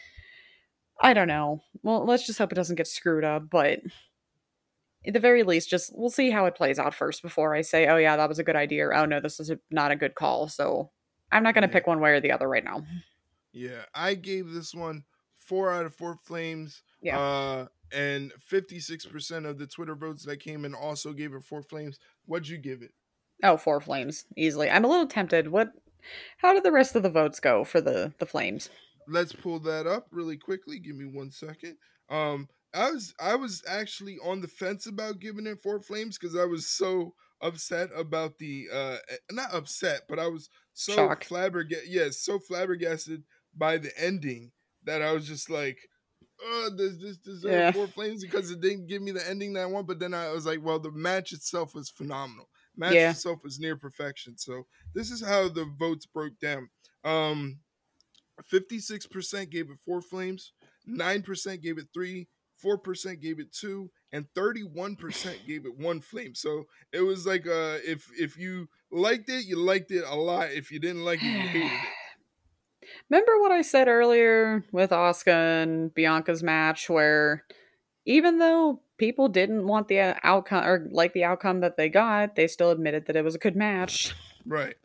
I don't know. Well, let's just hope it doesn't get screwed up. But at the very least, just we'll see how it plays out first before I say, oh yeah, that was a good idea, or oh no, this is a, not a good call. So, I'm not going to Yeah. pick one way or the other right now. Yeah, I gave this one four out of four flames. Yeah. Uh, and fifty-six percent of the Twitter votes that came in also gave it four flames. What'd you give it? Oh, four flames easily. I'm a little tempted. What? How did the rest of the votes go for the the flames? Let's pull that up really quickly. Give me one second. Um, I was I was actually on the fence about giving it four flames because I was so upset about the uh eh, not upset, but I was so Shock. flabbergasted. Yes, so flabbergasted by the ending that I was just like, oh, does this deserve Yeah. four flames? Because it didn't give me the ending that I want. But then I was like, well, the match itself was phenomenal. Match Yeah. itself was near perfection. So this is how the votes broke down. Um, fifty-six percent gave it four flames, nine percent gave it three, four percent gave it two, and thirty-one percent gave it one flame. So it was like uh if if you liked it, you liked it a lot. If you didn't like it, you hated it. Remember what I said earlier with Asuka and Bianca's match, where even though people didn't want the uh, outcome or like the outcome that they got, they still admitted that it was a good match. Right.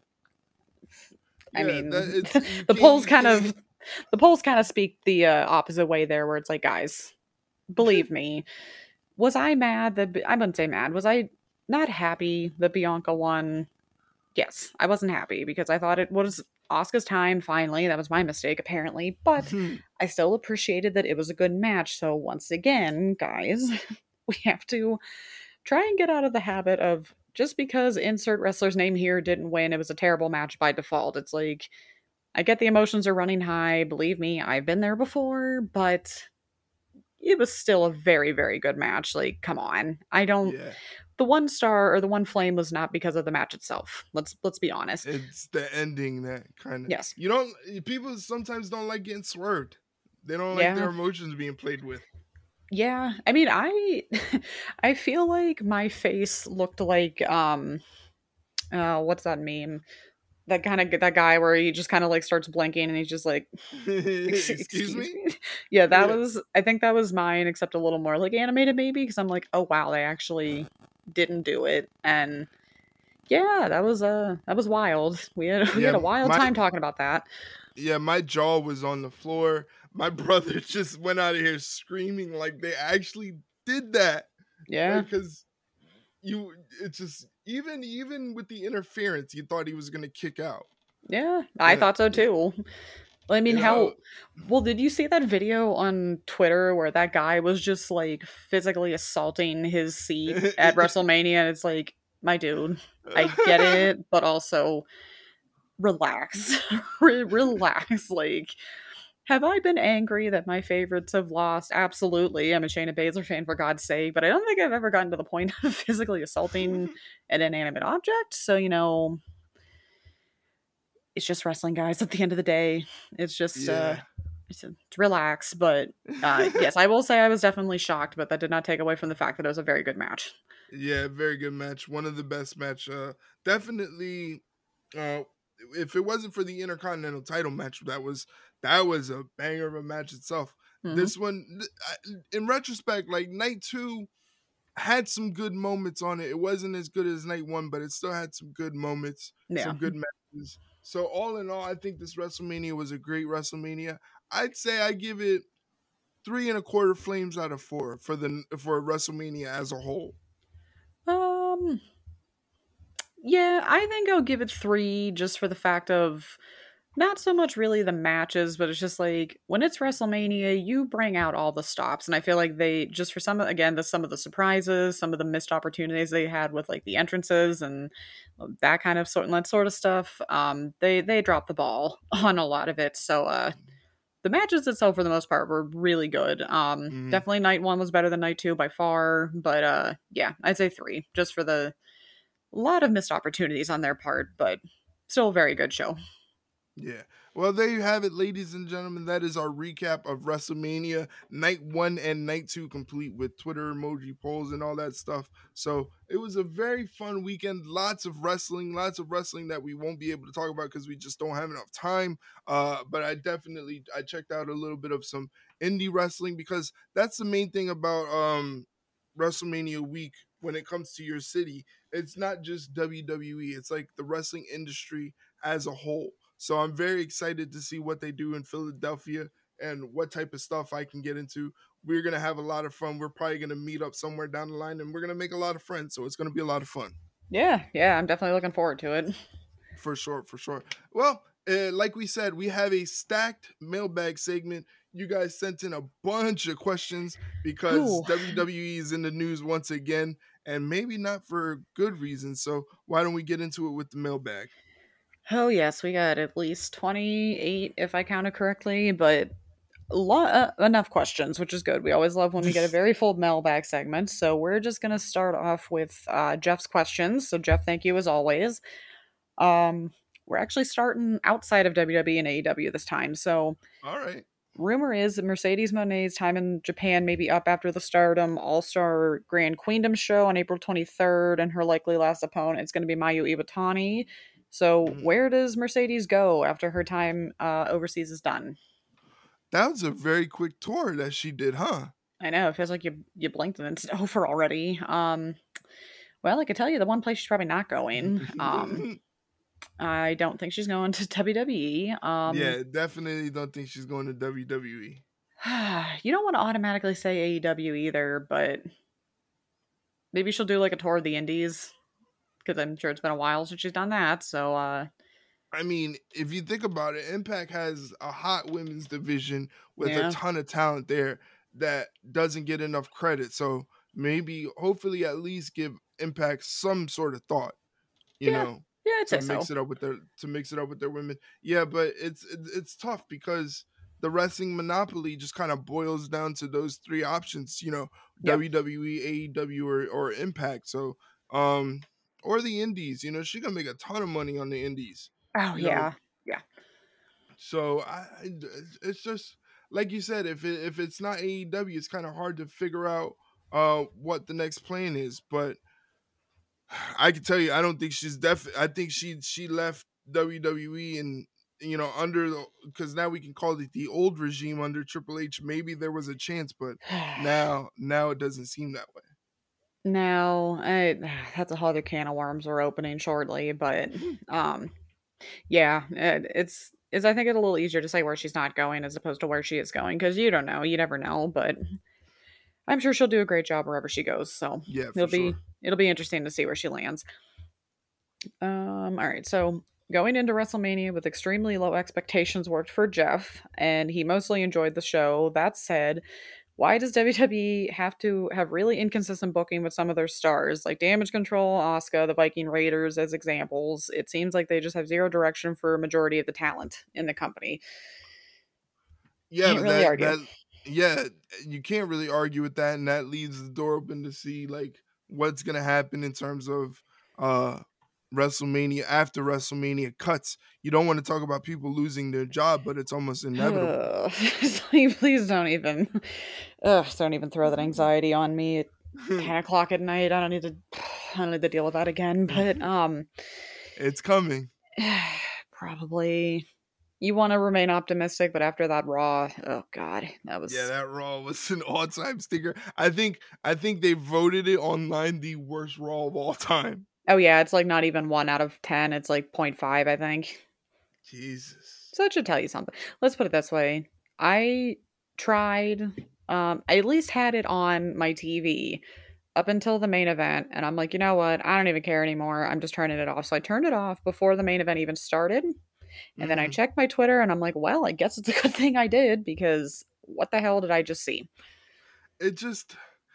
I Yeah, that mean, it's you the can't polls you kind can't of the polls kind of speak the uh, opposite way there, where it's like, guys, believe me, was I mad that I wouldn't say mad. Was I? not happy that Bianca won. Yes, I wasn't happy because I thought it was Asuka's time finally. That was my mistake, apparently. But I still appreciated that it was a good match. So, once again, guys, we have to try and get out of the habit of just because insert wrestler's name here didn't win, it was a terrible match by default. It's like, I get the emotions are running high. Believe me, I've been there before, but it was still a very, very good match. Like, come on. I don't Yeah, the one star or the one flame was not because of the match itself. Let's let's be honest. it's the ending that kind of Yes. you don't. People sometimes don't like getting swerved. They don't like Yeah. their emotions being played with. Yeah. I mean, I I feel like my face looked like um uh what's that meme? That kind of that guy where he just kind of like starts blinking and he's just like "Ex- Excuse excuse me. me." Yeah, that Yeah, was I think that was mine except a little more like animated maybe because I'm like, "Oh wow, they actually didn't do it." And yeah, that was uh that was wild. We had we yeah. had a wild My time talking about that. yeah, my jaw was on the floor. My brother just went out of here screaming like they actually did that. Yeah. Like, cause you, it's just even even with the interference, you thought he was gonna kick out. Yeah, I But thought so yeah, too. I mean, you know, how well did you see that video on Twitter where that guy was just like physically assaulting his seat at WrestleMania? It's like, my dude, I get it, but also relax. Re- relax. Like, have I been angry that my favorites have lost? Absolutely. I'm a Shayna Baszler fan for God's sake, but I don't think I've ever gotten to the point of physically assaulting an inanimate object. So, you know, it's just wrestling, guys. At the end of the day, it's just uh, yeah. it's, it's relax. But uh, yes, I will say I was definitely shocked, but that did not take away from the fact that it was a very good match. Yeah, very good match. One of the best match. Uh, definitely. Uh, if it wasn't for the Intercontinental title match, that was that was a banger of a match itself. Hmm. This one, in retrospect, like night two had some good moments on it. It wasn't as good as night one, but it still had some good moments, Yeah, some good matches. So all in all, I think this WrestleMania was a great WrestleMania. I'd say I give it three and a quarter flames out of four for the for WrestleMania as a whole. um, yeah, I think I'll give it three just for the fact of not so much really the matches, but it's just like when it's WrestleMania, you bring out all the stops, and I feel like they just for some again the some of the surprises, some of the missed opportunities they had with like the entrances and that kind of sort and that sort of stuff. Um, they they dropped the ball on a lot of it. So uh, the matches itself, for the most part, were really good. Um, Mm-hmm. definitely night one was better than night two by far, but uh, yeah, I'd say three just for the lot of missed opportunities on their part, but still a very good show. Yeah. Well, there you have it, ladies and gentlemen. That is our recap of WrestleMania night one and night two, complete with Twitter emoji polls and all that stuff. So it was a very fun weekend. Lots of wrestling, lots of wrestling that we won't be able to talk about because we just don't have enough time. Uh, but I definitely I checked out a little bit of some indie wrestling because that's the main thing about um WrestleMania week when it comes to your city. It's not just W W E. It's like the wrestling industry as a whole. So I'm very excited to see what they do in Philadelphia and what type of stuff I can get into. We're going to have a lot of fun. We're probably going to meet up somewhere down the line and we're going to make a lot of friends. So it's going to be a lot of fun. Yeah, yeah, I'm definitely looking forward to it. For sure, for sure. Well, uh, like we said, we have a stacked mailbag segment. You guys sent in a bunch of questions because Ooh. W W E is in the news once again, and maybe not for good reasons. So why don't we get into it with the mailbag? Oh yes, we got at least twenty-eight if I counted correctly, but a lot uh, enough questions, which is good. We always love when we get a very full mailbag segment. So we're just gonna start off with uh, Jeff's questions. So Jeff, thank you as always. Um, we're actually starting outside of W W E and A E W this time. So All right. rumor is that Mercedes Monet's time in Japan may be up after the Stardom All Star Grand Queendom show on April twenty-third, and her likely last opponent is going to be Mayu Iwatani. So, Mhm. where does Mercedes go after her time uh, overseas is done? That was a very quick tour that she did, huh? I know it feels like you you blinked and it's over already. Um, well, I could tell you the one place she's probably not going. Um, I don't think she's going to W W E. Um, Yeah, definitely don't think she's going to W W E. you don't want to automatically say A E W either, but maybe she'll do like a tour of the indies, because I'm sure it's been a while since she's done that. So uh I mean, if you think about it, Impact has a hot women's division with a yeah. ton of talent there that doesn't get enough credit. So maybe, hopefully, at least give Impact some sort of thought, you Yeah. know, Yeah, I'd to say so. mix it up with their to mix it up with their women. Yeah, but it's it's, it's tough because the wrestling monopoly just kind of boils down to those three options, you know, Yep. W W E, A E W, or, or Impact. So, um, or the Indies, you know, she gonna make a ton of money on the Indies, Oh you know, yeah. Yeah. so I, it's just like you said. If it, if it's not A E W, it's kind of hard to figure out uh what the next plan is. But I can tell you, I don't think she's def. I think she she left W W E and you know under the because now we can call it the old regime under Triple H. Maybe there was a chance, but now now it doesn't seem that way. Now, I, that's a whole other can of worms we're opening shortly, but um, yeah, it, it's is I think it's a little easier to say where she's not going as opposed to where she is going because you don't know, you never know, but I'm sure she'll do a great job wherever she goes. So Yeah, it'll for be sure. it'll be interesting to see where she lands. Um, all right, so going into WrestleMania with extremely low expectations worked for Jeff, and he mostly enjoyed the show. That said, why does W W E have to have really inconsistent booking with some of their stars, like Damage Control, Asuka, the Viking Raiders, as examples? It seems like they just have zero direction for a majority of the talent in the company. Yeah, Can't but really that argue. that yeah, you can't really argue with that, and that leaves the door open to see like what's gonna happen in terms of uh WrestleMania after WrestleMania cuts. You don't want to talk about people losing their job, but it's almost inevitable. Please don't even, ugh, don't even throw that anxiety on me at ten o'clock at night. I don't need to, I don't need to deal with that again. But um, It's coming. probably you want to remain optimistic, but after that Raw, oh god, that Yeah, was. that Raw was an all-time sticker. I think I think they voted it online the worst Raw of all time. Oh yeah, it's like not even one out of ten. It's like point five, I think. Jesus. So it should tell you something. Let's put it this way. I tried, um, I at least had it on my T V up until the main event, and I'm like, you know what? I don't even care anymore. I'm just turning it off. So I turned it off before the main event even started. And then I Hmm. checked my Twitter and I'm like, well, I guess it's a good thing I did because what the hell did I just see? It just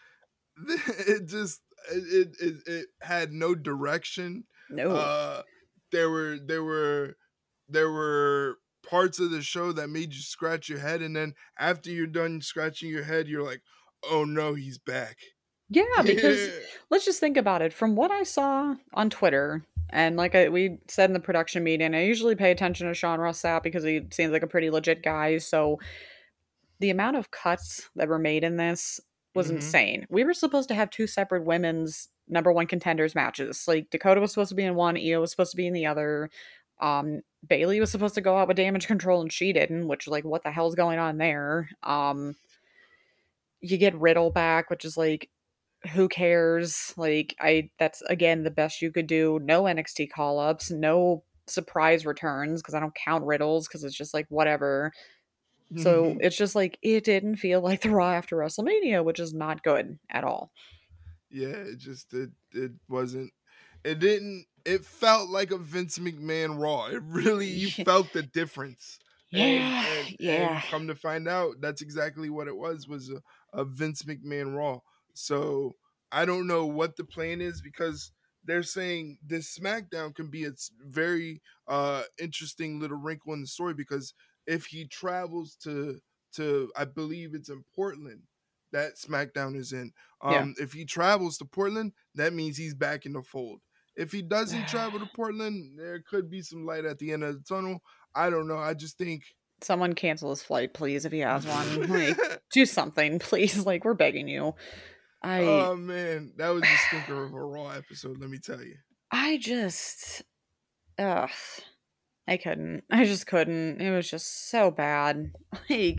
it just it, it it had no direction. No. Uh there were there were there were parts of the show that made you scratch your head, and then after you're done scratching your head, you're like, "Oh no, he's back." Yeah, because Yeah. let's just think about it. From what I saw on Twitter, and like I, we said in the production meeting, I usually pay attention to Sean Ross Sapp because he seems like a pretty legit guy. So the amount of cuts that were made in this was Mhm. insane. We were supposed to have two separate women's number one contenders matches. Like Dakota was supposed to be in one, Io was supposed to be in the other. Um, Bailey was supposed to go out with Damage Control and she didn't, which like what the hell's going on there? Um, you get Riddle back, which is like who cares? Like I that's again the best you could do. No N X T call ups, no surprise returns because I don't count Riddles because it's just like whatever. So it's just like it didn't feel like the Raw after WrestleMania, which is not good at all. Yeah, it just it it wasn't it didn't it felt like a Vince McMahon Raw. It really, you felt the difference. And Yeah, and yeah. and come to find out that's exactly what it was was a, a Vince McMahon Raw. So I don't know what the plan is because they're saying this SmackDown can be a very uh interesting little wrinkle in the story because if he travels to to I believe it's in Portland that SmackDown is in. Yeah. Um, if he travels to Portland, that means he's back in the fold. If he doesn't travel to Portland, there could be some light at the end of the tunnel. I don't know. I just think. Someone cancel his flight, please, if he has one. Like, do something, please. Like, we're begging you. I Oh man, that was a stinker of a Raw episode. Let me tell you. I just ugh. I couldn't. I just couldn't. It was just so bad. Like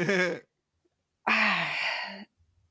I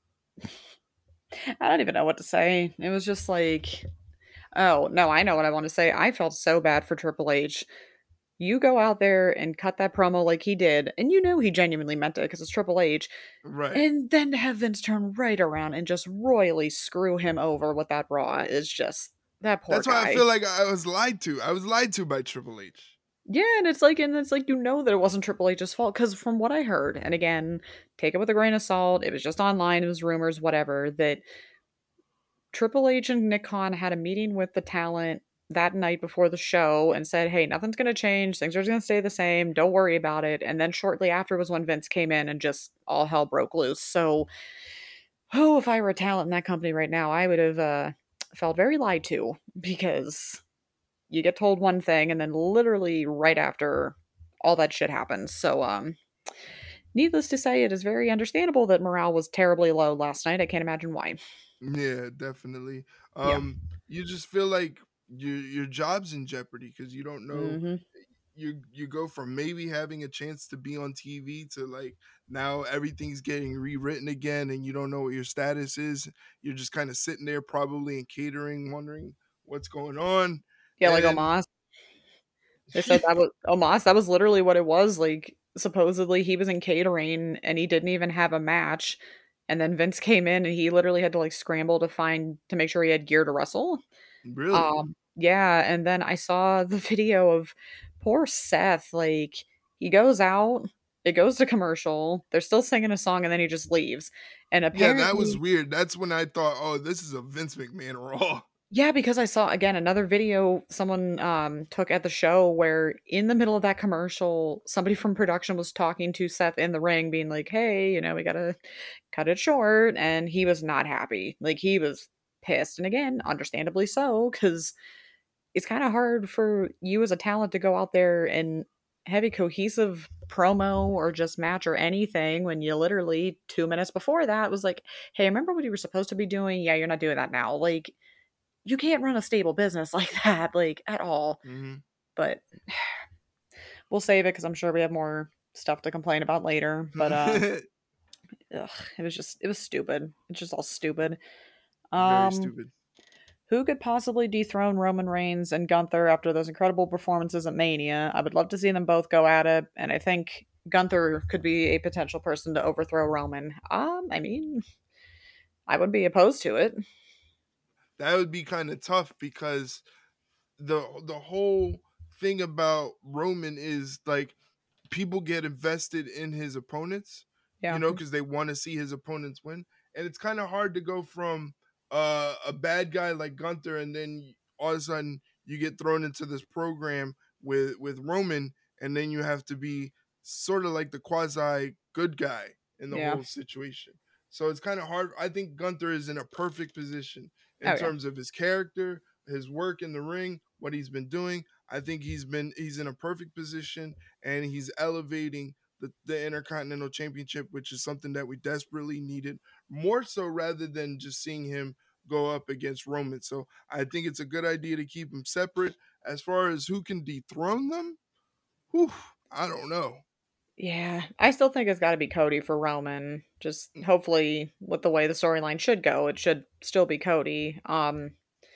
don't even know what to say. It was just like, oh, no, I know what I want to say. I felt so bad for Triple H You go out there and cut that promo like he did, and you know he genuinely meant it because it's Triple H, Right. and then to have Vince turn right around and just royally screw him over with that Raw is just that poor That's why I guy. feel like I was lied to. I was lied to by Triple H. Yeah, and it's like, and it's like, you know that it wasn't Triple H's fault because from what I heard, and again, take it with a grain of salt. It was just online, it was rumors, whatever. That Triple H and Nick Khan had a meeting with the talent that night before the show and said, "Hey, nothing's going to change. Things are going to stay the same. Don't worry about it." And then shortly after was when Vince came in and just all hell broke loose. So, oh, if I were a talent in that company right now, I would have uh, felt very lied to because you get told one thing and then literally right after all that shit happens. So, um, needless to say, it is very understandable that morale was terribly low last night. I can't imagine why. Yeah, definitely. Yeah. Um, you just feel like your your job's in jeopardy because you don't know. Mm-hmm. You you go from maybe having a chance to be on T V to like now everything's getting rewritten again, and you don't know what your status is. You're just kind of sitting there, probably in catering, wondering what's going on, Yeah, like and Omos. They said that was Omos. That was literally what it was. Like, supposedly he was in catering and he didn't even have a match. And then Vince came in and he literally had to like scramble to find to make sure he had gear to wrestle. really, Um, yeah, and then I saw the video of poor Seth. Like, he goes out, it goes to commercial, they're still singing a song, and then he just leaves. And yeah, that was apparently, weird. That's when I thought, oh, this is a Vince McMahon Raw. yeah, because I saw again another video someone um took at the show where in the middle of that commercial, somebody from production was talking to Seth in the ring, being like, "Hey, you know, we gotta cut it short," and he was not happy. Like he was pissed, and again, understandably so, because it's kind of hard for you as a talent to go out there and have a cohesive promo or just match or anything when you literally two minutes before that was like, "Hey, remember what you were supposed to be doing? Yeah, you're not doing that now." Like you can't run a stable business like that, like at all. Hmm. But we'll save it because I'm sure we have more stuff to complain about later. But uh, ugh, it was just it was stupid. It's just all stupid. Very Um, stupid. who could possibly dethrone Roman Reigns and Gunther after those incredible performances at Mania? I would love to see them both go at it, and I think Gunther could be a potential person to overthrow Roman. Um, I mean, I would be opposed to it. That would be kind of tough because the the whole thing about Roman is like people get invested in his opponents, you Yeah, know, because they want to see his opponents win, and it's kind of hard to go from uh, a bad guy like Gunther, and then all of a sudden you get thrown into this program with with Roman, and then you have to be sort of like the quasi good guy in the yeah, whole situation. So it's kind of hard. I think Gunther is in a perfect position in oh yeah, terms of his character, his work in the ring, what he's been doing. I think he's been he's in a perfect position and he's elevating the, the Intercontinental Championship, which is something that we desperately needed, more so rather than just seeing him go up against Roman. So I think it's a good idea to keep them separate. As far as who can dethrone them, whew, I don't know. yeah. I still think it's got to be Cody for Roman. Just hopefully, with the way the storyline should go, it should still be Cody. Um,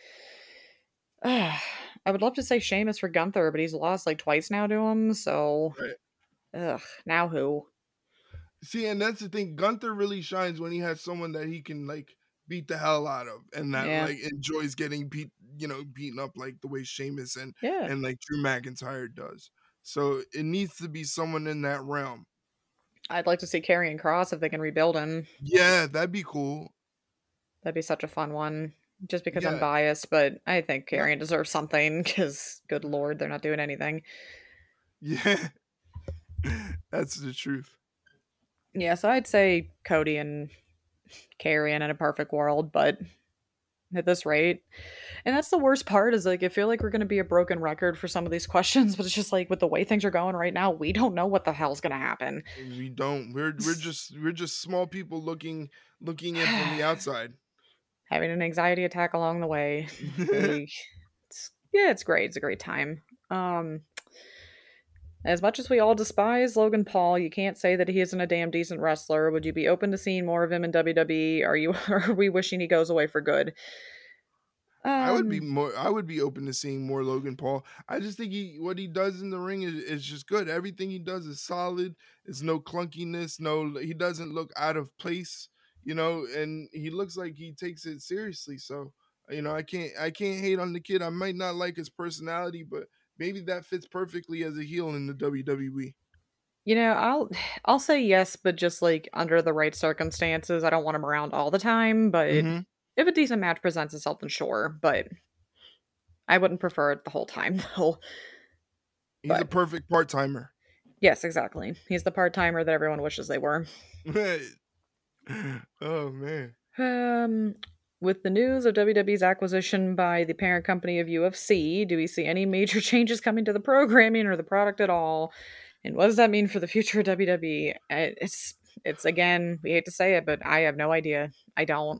I would love to say Sheamus for Gunther, but he's lost like twice now to him. So, Right. ugh, now who? See, and that's the thing. Gunther really shines when he has someone that he can like beat the hell out of, and that Yeah, like enjoys getting beat, you know, beaten up like the way Sheamus and yeah. and like Drew McIntyre does. So it needs to be someone in that realm. I'd like to see Karrion Cross if they can rebuild him. Yeah, that'd be cool. That'd be such a fun one. Just because I'm Yeah, biased, but I think no, Karrion deserves something. Because, good lord, they're not doing anything. yeah, that's the truth. Yeah, so I'd say Cody and Karrion in a perfect world, but at this rate, and that's the worst part is like I feel like we're going to be a broken record for some of these questions, but it's just like with the way things are going right now, we don't know what the hell's going to happen. We don't. We're we're just we're just small people looking looking in from the outside. Having an anxiety attack along the way. Like it's, yeah, it's great. It's a great time. Um as much as we all despise Logan Paul, you can't say that he isn't a damn decent wrestler. Would you be open to seeing more of him in W W E? Are you are we wishing he goes away for good? I would be Um, more I would be open to seeing more Logan Paul. I just think he what he does in the ring is, is just good. Everything he does is solid. It's no clunkiness, no he doesn't look out of place, you know, and he looks like he takes it seriously. So, you know, I can't I can't hate on the kid. I might not like his personality, but maybe that fits perfectly as a heel in the W W E. you know, I'll I'll say yes, but just like under the right circumstances. I don't want him around all the time, but Mhm. if a decent match presents itself, then sure. But I wouldn't prefer it the whole time though. He's a But perfect part-timer. yes, exactly. He's the part timer that everyone wishes they were. Oh man. Um, with the news of W W E's acquisition by the parent company of U F C, do we see any major changes coming to the programming or the product at all? And what does that mean for the future of W W E? Uh, It's it's again, we hate to say it, but I have no idea. I don't.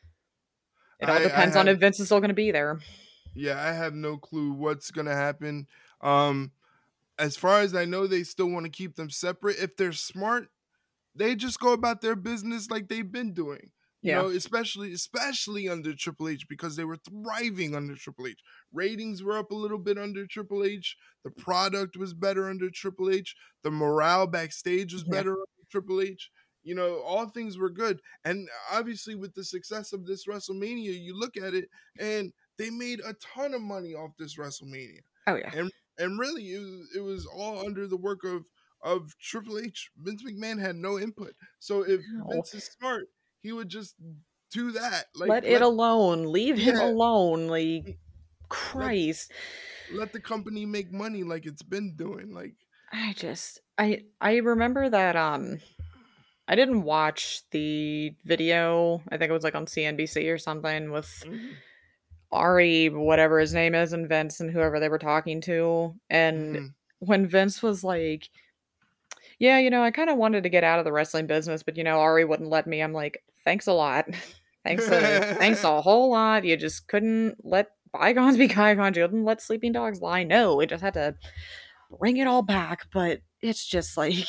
It all I I depends on have if Vince is still going to be there. yeah, I have no clue what's going to happen. Um as far as I know, they still want to keep them separate. If they're smart, they just go about their business like they've been doing. You Yeah, know, especially especially under Triple H because they were thriving under Triple H. Ratings were up a little bit under Triple H. The product was better under Triple H. The morale backstage was yeah, better under Triple H. You know, all things were good. And obviously with the success of this WrestleMania, you look at it and they made a ton of money off this WrestleMania. oh yeah. And and really it was, it was all under the work of of Triple H. Vince McMahon had no input. So if No. Vince is smart, he would just do that. Like Let it let alone. Leave him yeah, alone. Like let Christ. let the company make money like it's been doing. Like I just I I remember that um I didn't watch the video. I think it was like on C N B C or something with mhm, Ari, whatever his name is, and Vince and whoever they were talking to. And mhm. when Vince was like, yeah, you know, I kind of wanted to get out of the wrestling business, but you know, Ari wouldn't let me. I'm like, thanks a lot. thanks a thanks a whole lot. You just couldn't let bygones be bygones. You couldn't let sleeping dogs lie. No, we just had to bring it all back. But it's just like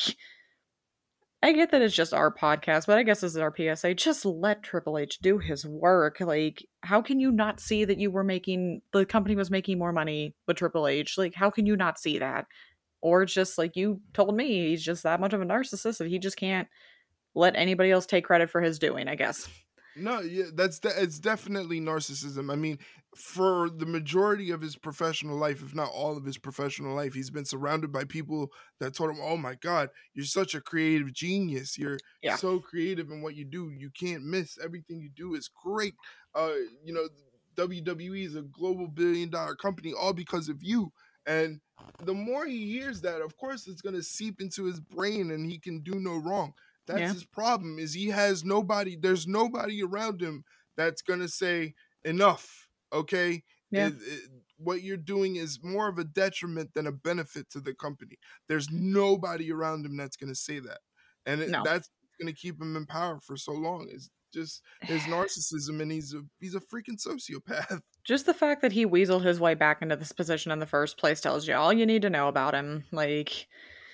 I get that it's just our podcast, but I guess this is our P S A. Just let Triple H do his work. Like, how can you not see that you were making the company was making more money with Triple H? Like, how can you not see that? Or it's just like you told me, he's just that much of a narcissist that he just can't let anybody else take credit for his doing, I guess. No, yeah, that's de- it's definitely narcissism. I mean, for the majority of his professional life, if not all of his professional life, he's been surrounded by people that told him, "Oh my God, you're such a creative genius. You're Yeah. so creative in what you do. You can't miss. Everything you do is great." Uh, you know, W W E is a global billion dollar company, all because of you. And the more he hears that, of course, it's going to seep into his brain, and he can do no wrong. That's Yeah. his problem is he has nobody there's nobody around him that's going to say enough, okay? Yeah. It, it, what you're doing is more of a detriment than a benefit to the company. There's nobody around him that's going to say that. And it, No. that's going to keep him in power for so long. Is just his narcissism and he's a he's a freaking sociopath. Just the fact that he weaseled his way back into this position in the first place tells you all you need to know about him. Like,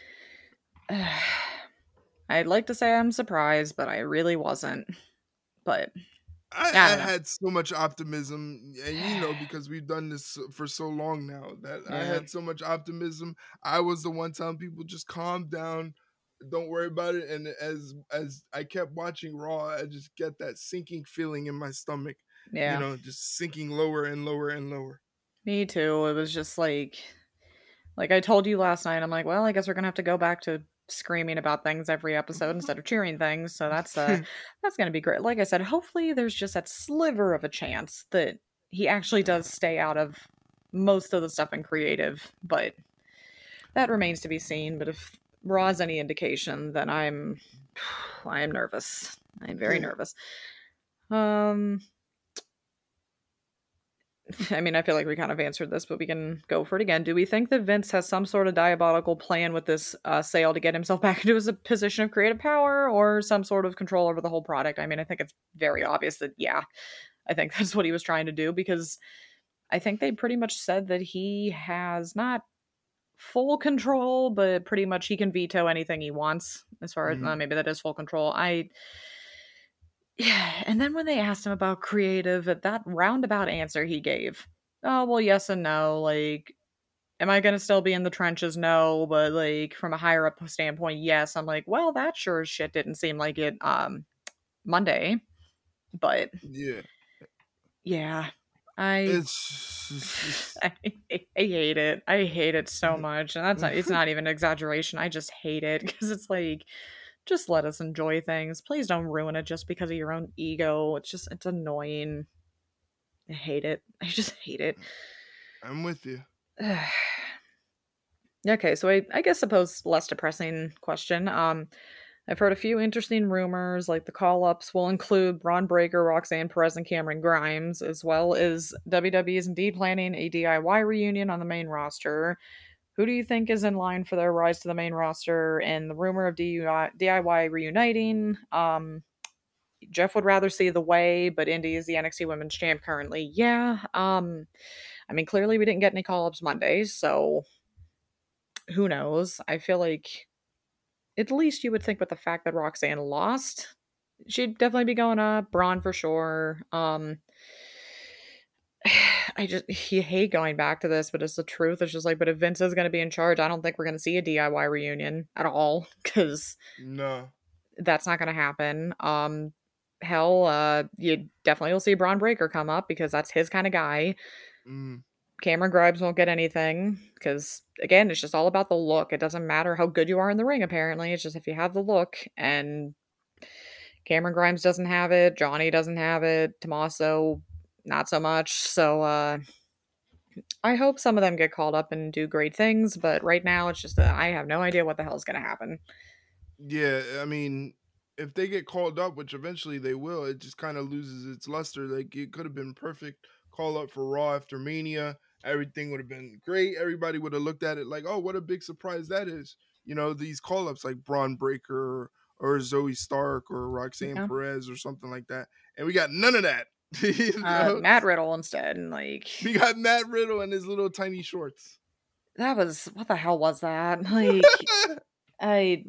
I'd like to say I'm surprised, but I really wasn't. But I, I I don't know. had so much optimism, and you know, because we've done this for so long now, that I Yeah. had so much optimism. I was the one telling people just calm down, don't worry about it. And as as I kept watching Raw, I just get that sinking feeling in my stomach, you Yeah. know, just sinking lower and lower and lower. Me too. It was just like like I told you last night, I'm like, well, I guess we're gonna have to go back to screaming about things every episode instead of cheering things. So that's uh that's gonna be great. Like I said, hopefully there's just that sliver of a chance that he actually does stay out of most of the stuff in creative, but that remains to be seen. But if Raw's any indication, then I'm I am nervous. I'm very nervous. Um I mean, I feel like we kind of answered this, but we can go for it again. Do we think that Vince has some sort of diabolical plan with this uh, sale to get himself back into his position of creative power or some sort of control over the whole product? I mean, I think it's very obvious that, yeah, I think that's what he was trying to do because I think they pretty much said that he has not full control, but pretty much he can veto anything he wants as far as uh, Mhm. maybe that is full control. I Yeah, and then when they asked him about creative, that roundabout answer he gave, oh, well, yes and no, like, am I gonna still be in the trenches? No, but, like, from a higher up standpoint, yes. I'm like, well, that sure as shit didn't seem like it, um, Monday, but Yeah. yeah, I It's I I hate it. I hate it so much, and that's not it's not even an exaggeration, I just hate it because it's like, just let us enjoy things. Please don't ruin it just because of your own ego. It's just it's annoying. I hate it. I just hate it. I'm with you. Okay, so I I guess suppose less depressing question. Um, I've heard a few interesting rumors, like the call-ups will include Braun Breaker, Roxanne Perez, and Cameron Grimes, as well as W W E is indeed planning a D I Y reunion on the main roster. Who do you think is in line for their rise to the main roster? And the rumor of D I Y reuniting, um, Jeff would rather see the way, but Indy is the N X T Women's Champ currently. Yeah, um, I mean, clearly we didn't get any call-ups Mondays, so who knows? I feel like at least you would think with the fact that Roxanne lost, she'd definitely be going up. Braun for sure. Um, I just you hate going back to this, but it's the truth. It's just like, but if Vince is going to be in charge, I don't think we're going to see a D I Y reunion at all because No. that's not going to happen. Um, hell, uh, you definitely will see Braun Breaker come up because that's his kind of guy. Mm. Cameron Grimes won't get anything because, again, it's just all about the look. It doesn't matter how good you are in the ring, apparently. It's just if you have the look, and Cameron Grimes doesn't have it, Johnny doesn't have it, Tommaso, not so much. So, uh, I hope some of them get called up and do great things, but right now it's just that I have no idea what the hell is going to happen. Yeah, I mean, if they get called up, which eventually they will, it just kind of loses its luster. Like it could have been perfect call up for Raw after Mania. Everything would have been great. Everybody would have looked at it like, "Oh, what a big surprise that is!" You know, these call ups like Braun Breaker or, or Zoe Stark or Roxanne Yeah. Perez or something like that, and we got none of that. you Uh, know? Matt Riddle instead, and like, We got Matt Riddle and his little tiny shorts. that was, what the hell was that? Like, I.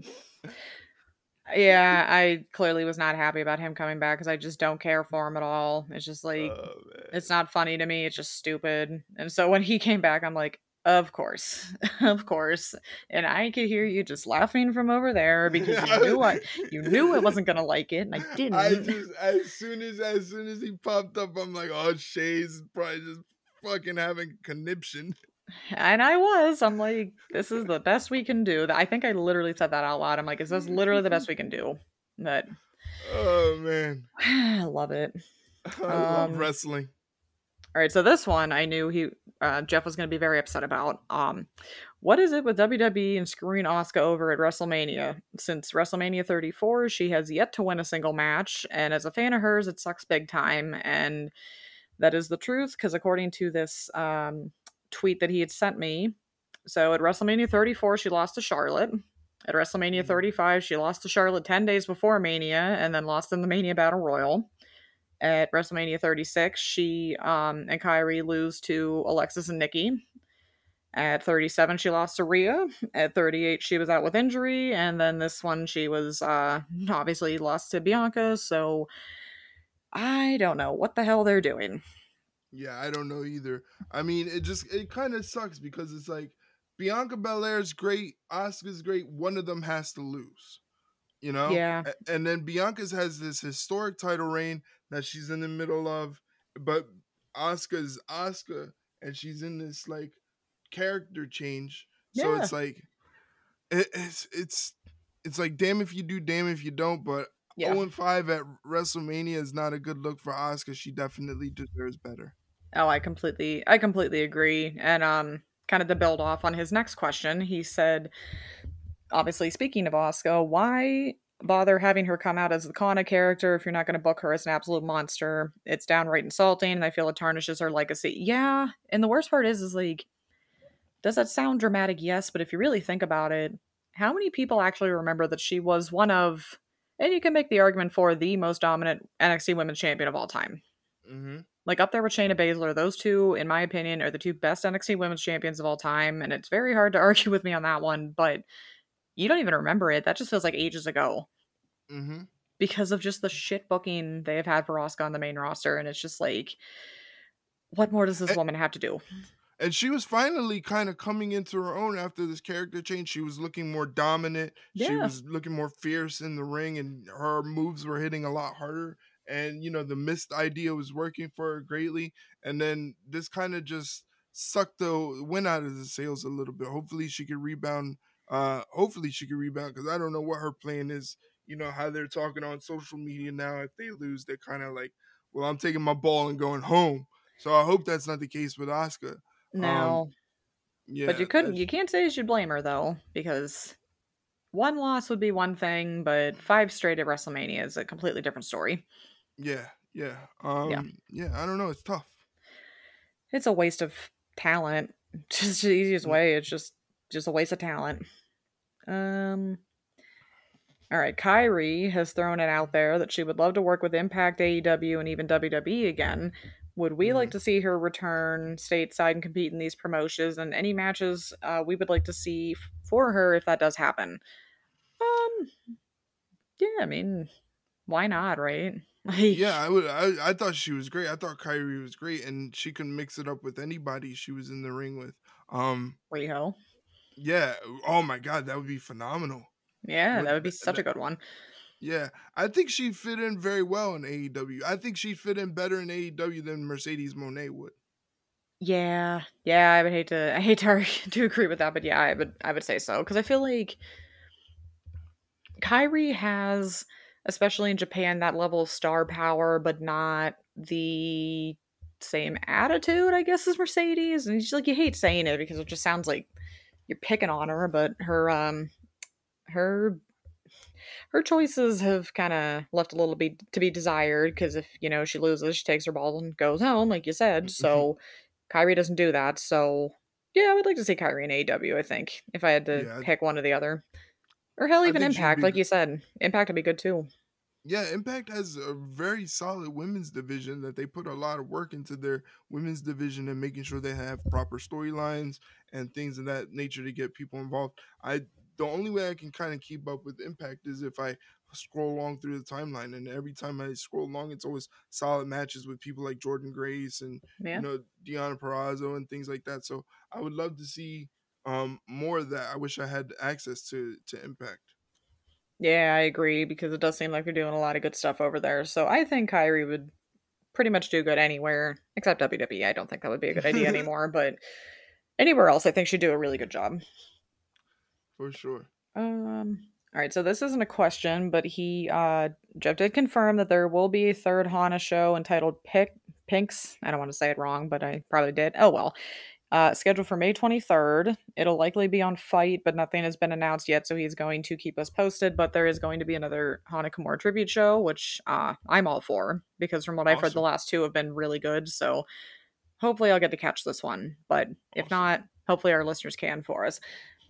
Yeah, I clearly was not happy about him coming back because I just don't care for him at all. It's just like, Oh it's man. not funny to me. It's just stupid. And so when he came back, I'm like, of course, of course. And I could hear you just laughing from over there because you knew I, you knew I wasn't gonna like it, and I I didn't. just as soon as as soon as he popped up, I'm like, oh, Shay's probably just fucking having conniption. And I was. I'm like, this is the best we can do. I think I literally said that out loud. I'm like, is this literally the best we can do? But Oh man, I love it. I love Um, wrestling. All right, so this one I knew he uh, Jeff was going to be very upset about. Um, what is it with W W E and screwing Asuka over at WrestleMania? Since WrestleMania thirty-four, she has yet to win a single match, and as a fan of hers, it sucks big time. And that is the truth, because according to this um, tweet that he had sent me, so at WrestleMania thirty-four, she lost to Charlotte. At WrestleMania Mm. thirty-five, she lost to Charlotte ten days before Mania, and then lost in the Mania Battle Royal. At WrestleMania thirty-six, she um, and Kyrie lose to Alexis and Nikki. At thirty-seven, she lost to Rhea. At thirty-eight, she was out with injury. And then this one, she was uh, obviously lost to Bianca. So I don't know what the hell they're doing. Yeah, I don't know either. I mean, it just it kind of sucks because it's like Bianca Belair's great, Asuka's great. One of them has to lose, you know. Yeah. A- And then Bianca's has this historic title reign that she's in the middle of, but Asuka's Asuka, and she's in this like character change. So Yeah. it's like it, it's it's it's like damn if you do, damn if you don't. But Yeah. oh and five at WrestleMania is not a good look for Asuka. She definitely deserves better. Oh, I completely I completely agree. And um kind of to build off on his next question, he said, obviously speaking of Asuka, why bother having her come out as the Kana character if you're not going to book her as an absolute monster? It's downright insulting, and I feel it tarnishes her legacy. Yeah, and the worst part is, is like, does that sound dramatic? Yes, but if you really think about it, how many people actually remember that she was one of, and you can make the argument for the most dominant N X T Women's Champion of all time? Mm-hmm. Like up there with Shayna Baszler, those two, in my opinion, are the two best N X T Women's Champions of all time, and it's very hard to argue with me on that one. But you don't even remember it. That just feels like ages ago. Mm-hmm. because of just the shit booking they have had for Asuka on the main roster. And it's just like, what more does this woman have to do? And she was finally kind of coming into her own after this character change. She was looking more dominant. She Yeah. was looking more fierce in the ring, and her moves were hitting a lot harder. And, you know, the mist idea was working for her greatly. And then this kind of just sucked the wind out of the sails a little bit. Hopefully she could rebound. Uh, hopefully she could rebound, because I don't know what her plan is. You know, how they're talking on social media now. If they lose, they're kind of like, well, I'm taking my ball and going home. So I hope that's not the case with Asuka. Um, No. But yeah, you couldn't that's you can't say you should blame her though, because one loss would be one thing, but five straight at WrestleMania is a completely different story. yeah, yeah. Yeah. Um, yeah, I don't know, it's tough. It's a waste of talent. Just the easiest Mm, way. It's just just a waste of talent. Um all right, Kyrie has thrown it out there that she would love to work with Impact, A E W, and even W W E again. Would we like mhm. to see her return stateside and compete in these promotions and any matches uh, we would like to see f- for her if that does happen? Um, yeah, I mean, why not, right? Yeah, Like, I would I I thought she was great. I thought Kyrie was great, and she can mix it up with anybody she was in the ring with. Um, Riho. yeah, oh my god, that would be phenomenal. Yeah, What that would be th- such a th- good one. yeah, I think she'd fit in very well in A E W. I think she'd fit in better in A E W than Mercedes Monet would. Yeah, yeah, I would hate to, I hate to, to agree with that, but yeah, I would, I would say so because I feel like Kyrie has, especially in Japan, that level of star power, but not the same attitude, I guess, as Mercedes. And she's like, you hate saying it because it just sounds like you're picking on her, but her, um, her her choices have kind of left a little bit to be desired because if you know she loses, she takes her ball and goes home, like you said. So Kyrie doesn't do that. So yeah, I would like to see Kyrie in A E W. I think if I had to Yeah, pick one or the other, or hell, I even think she'd Impact, be like you said, Impact would be good too. Yeah, Impact has a very solid women's division that they put a lot of work into their women's division and making sure they have proper storylines and things of that nature to get people involved. I The only way I can kind of keep up with Impact is if I scroll along through the timeline, and every time I scroll along, it's always solid matches with people like Jordan Grace and you Yeah, know Deanna Perrazzo and things like that. So I would love to see um more of that. I wish I had access to to Impact. yeah, I agree because it does seem like they're doing a lot of good stuff over there. So I think Kyrie would pretty much do good anywhere except W W E. I don't think that would be a good idea anymore, but anywhere else, I think she'd do a really good job. For sure. Um. All right, so this isn't a question, but he uh Jeff did confirm that there will be a third Hana show entitled Pick Pinks. I don't want to say it wrong, but I probably did. Oh well. Uh, scheduled for May twenty-third. It'll likely be on Fight, but nothing has been announced yet, so he's going to keep us posted. But there is going to be another Hana Kimura tribute show, which uh, I'm all for because from what I've heard, the Awesome. last two have been really good. So hopefully, I'll get to catch this one. But if Awesome. not, hopefully our listeners can for us.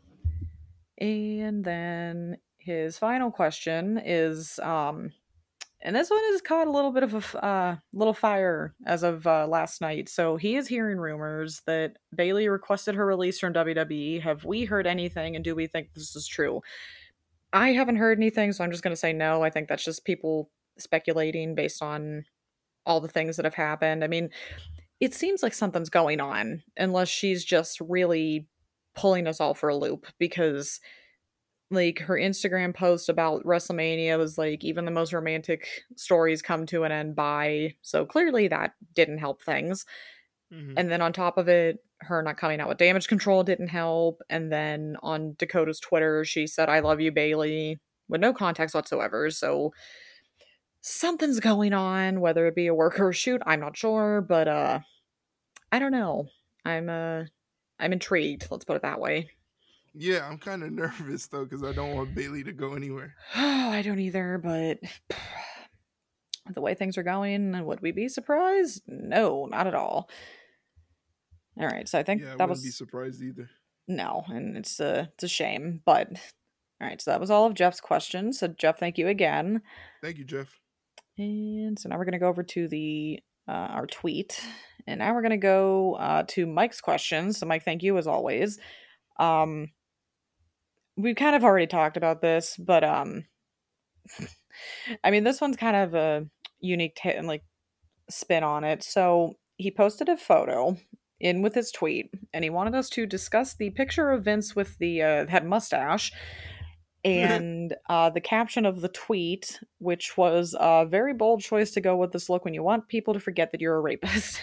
And then his final question is um and this one has caught a little bit of a f- uh, little fire as of uh, last night. So he is hearing rumors that Bailey requested her release from W W E. Have we heard anything, and do we think this is true? I haven't heard anything, so I'm just going to say no. I think that's just people speculating based on all the things that have happened. I mean, it seems like something's going on, unless she's just really pulling us all for a loop because like her Instagram post about WrestleMania was like even the most romantic stories come to an end by. So clearly that didn't help things. Hmm. And then on top of it, her not coming out with damage control didn't help. And then on Dakota's Twitter, she said, I love you, Bailey, with no context whatsoever. So something's going on, whether it be a work or a shoot, I'm not sure, but uh I don't know. I'm uh I'm intrigued, let's put it that way. Yeah, I'm kind of nervous though because I don't want Bailey to go anywhere. I don't either, but the way things are going, would we be surprised? No, not at all. All right, so I think Yeah, I that wouldn't be was surprised either. no, and it's a it's a shame, but all right, so that was all of Jeff's questions. So Jeff, thank you again. Thank you, Jeff. And so now we're gonna go over to the uh, our tweet, and now we're gonna go uh, to Mike's questions. So Mike, thank you as always. Um, we kind of already talked about this, but um, I mean, this one's kind of a unique ta- and like spin on it. So he posted a photo in with his tweet, and he wanted us to discuss the picture of Vince with the uh, head mustache and uh, the caption of the tweet, which was a very bold choice to go with this look when you want people to forget that you're a rapist.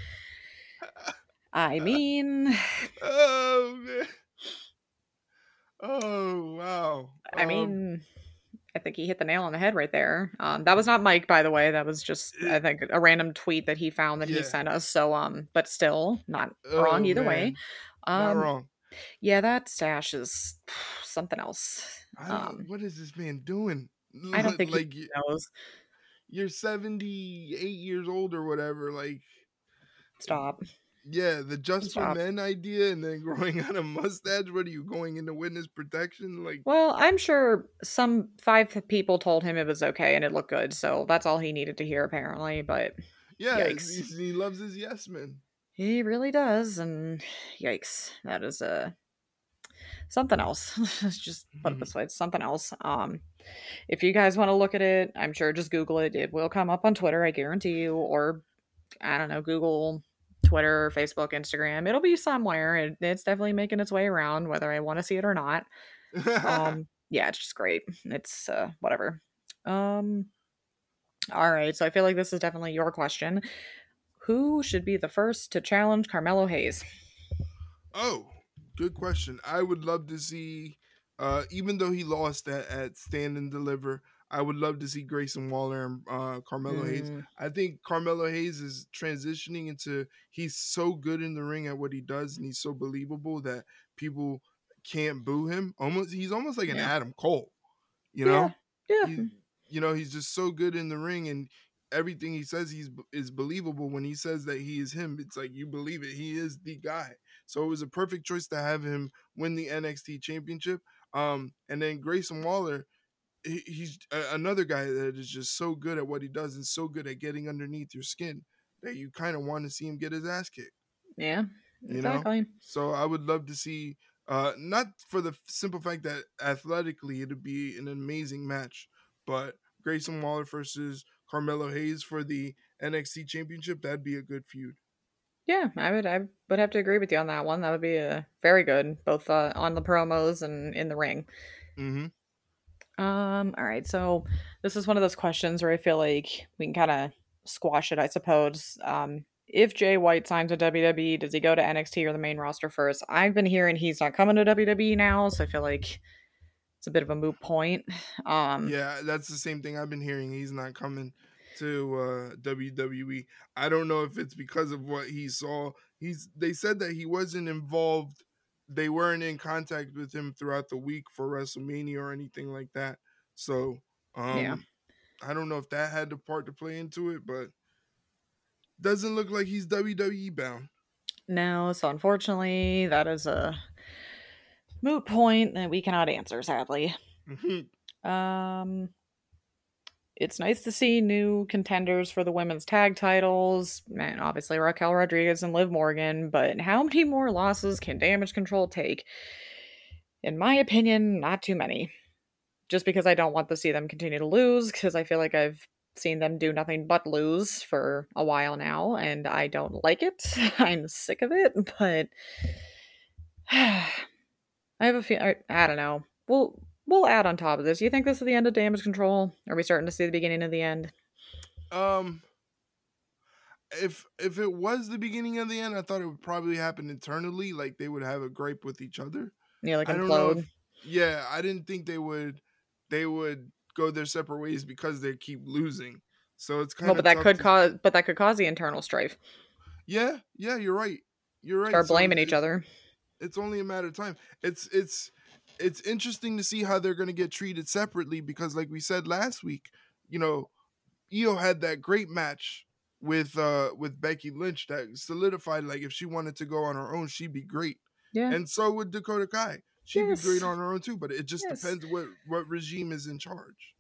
I mean, Oh man. Oh wow. I Um mean, I think he hit the nail on the head right there. Um, that was not Mike, by the way. That was just, I it, think, a random tweet that he found that he yeah. sent us. So, um, but still, not wrong Oh either way. man. Not Um, wrong. yeah, that stash is something else. I don't Um, what is this man doing? I don't think he Like y- knows. you're seventy-eight years old or whatever. Like Stop. yeah, the just for Stop. men idea and then growing out a mustache. What are you going into witness protection? Like Well, I'm sure some five people told him it was okay and it looked good, so that's all he needed to hear apparently, but yeah, he, yikes. he loves his yes men. He really does, and yikes. That is a something else. Let's just put it this way, it's something else. Um if you guys want to look at it, I'm sure just Google it. It will come up on Twitter, I guarantee you, or I don't know, Google, Twitter, Facebook, Instagram. It'll be somewhere. It, it's definitely making its way around, whether I want to see it or not. Um, yeah, it's just great. It's uh, whatever. Um, all right. So I feel like this is definitely your question. Who should be the first to challenge Carmelo Hayes? Oh, good question. I would love to see, uh, even though he lost at, at Stand and Deliver, I would love to see Grayson Waller and uh, Carmelo Hayes. Mm, I think Carmelo Hayes is transitioning into, he's so good in the ring at what he does, and he's so believable that people can't boo him. Almost, he's almost like an yeah. Adam Cole, you Yeah. know? Yeah. He, you know, he's just so good in the ring, and everything he says he's is believable. When he says that he is him, it's like you believe it. He is the guy. So it was a perfect choice to have him win the N X T championship. Um, and then Grayson Waller, he, he's a, another guy that is just so good at what he does and so good at getting underneath your skin that you kind of want to see him get his ass kicked. Yeah. You know, Exactly. so I would love to see. Uh, not for the simple fact that athletically it'd be an amazing match, but Grayson Waller versus Carmelo Hayes for the N X T championship, that'd be a good feud. Yeah, I would I would have to agree with you on that one. That would be a very good, both uh, on the promos and in the ring. Mm-hmm. Um, all right, so this is one of those questions where I feel like we can kind of squash it, I suppose. Um, if Jay White signs with W W E, does he go to N X T or the main roster first? I've been hearing he's not coming to W W E now, so I feel like it's a bit of a moot point. Um, Yeah, that's the same thing I've been hearing. He's not coming to uh, W W E. I don't know if it's because of what he saw. He's they said that he wasn't involved. They weren't in contact with him throughout the week for WrestleMania or anything like that. So yeah. um, I don't know if that had the part to play into it, but doesn't look like he's W W E bound. No, so unfortunately, that is a moot point that we cannot answer, sadly. Um, it's nice to see new contenders for the women's tag titles, and obviously Raquel Rodriguez and Liv Morgan, but how many more losses can Damage Control take? In my opinion, not too many. Just because I don't want to see them continue to lose, because I feel like I've seen them do nothing but lose for a while now, and I don't like it. I'm sick of it, but I have a feel. I, I don't know. We'll we'll add on top of this. You think this is the end of Damage Control? Are we starting to see the beginning of the end? um, if if it was the beginning of the end, I thought it would probably happen internally, like they would have a gripe with each other. Yeah, like I don't know if implode. yeah, I didn't think they would they would go their separate ways because they keep losing. So it's Well, kind but of that tough could to cause, but that could cause the internal strife. yeah, yeah, you're right. You're right. Start So blaming each it's other. it's only a matter of time. It's it's it's interesting to see how they're going to get treated separately because like we said last week, you know, Io had that great match with uh with Becky Lynch that solidified like if she wanted to go on her own, she'd be great. Yeah. And so would Dakota Kai. She'd be great Yes. on her own too, but it just Yes. depends what what regime is in charge.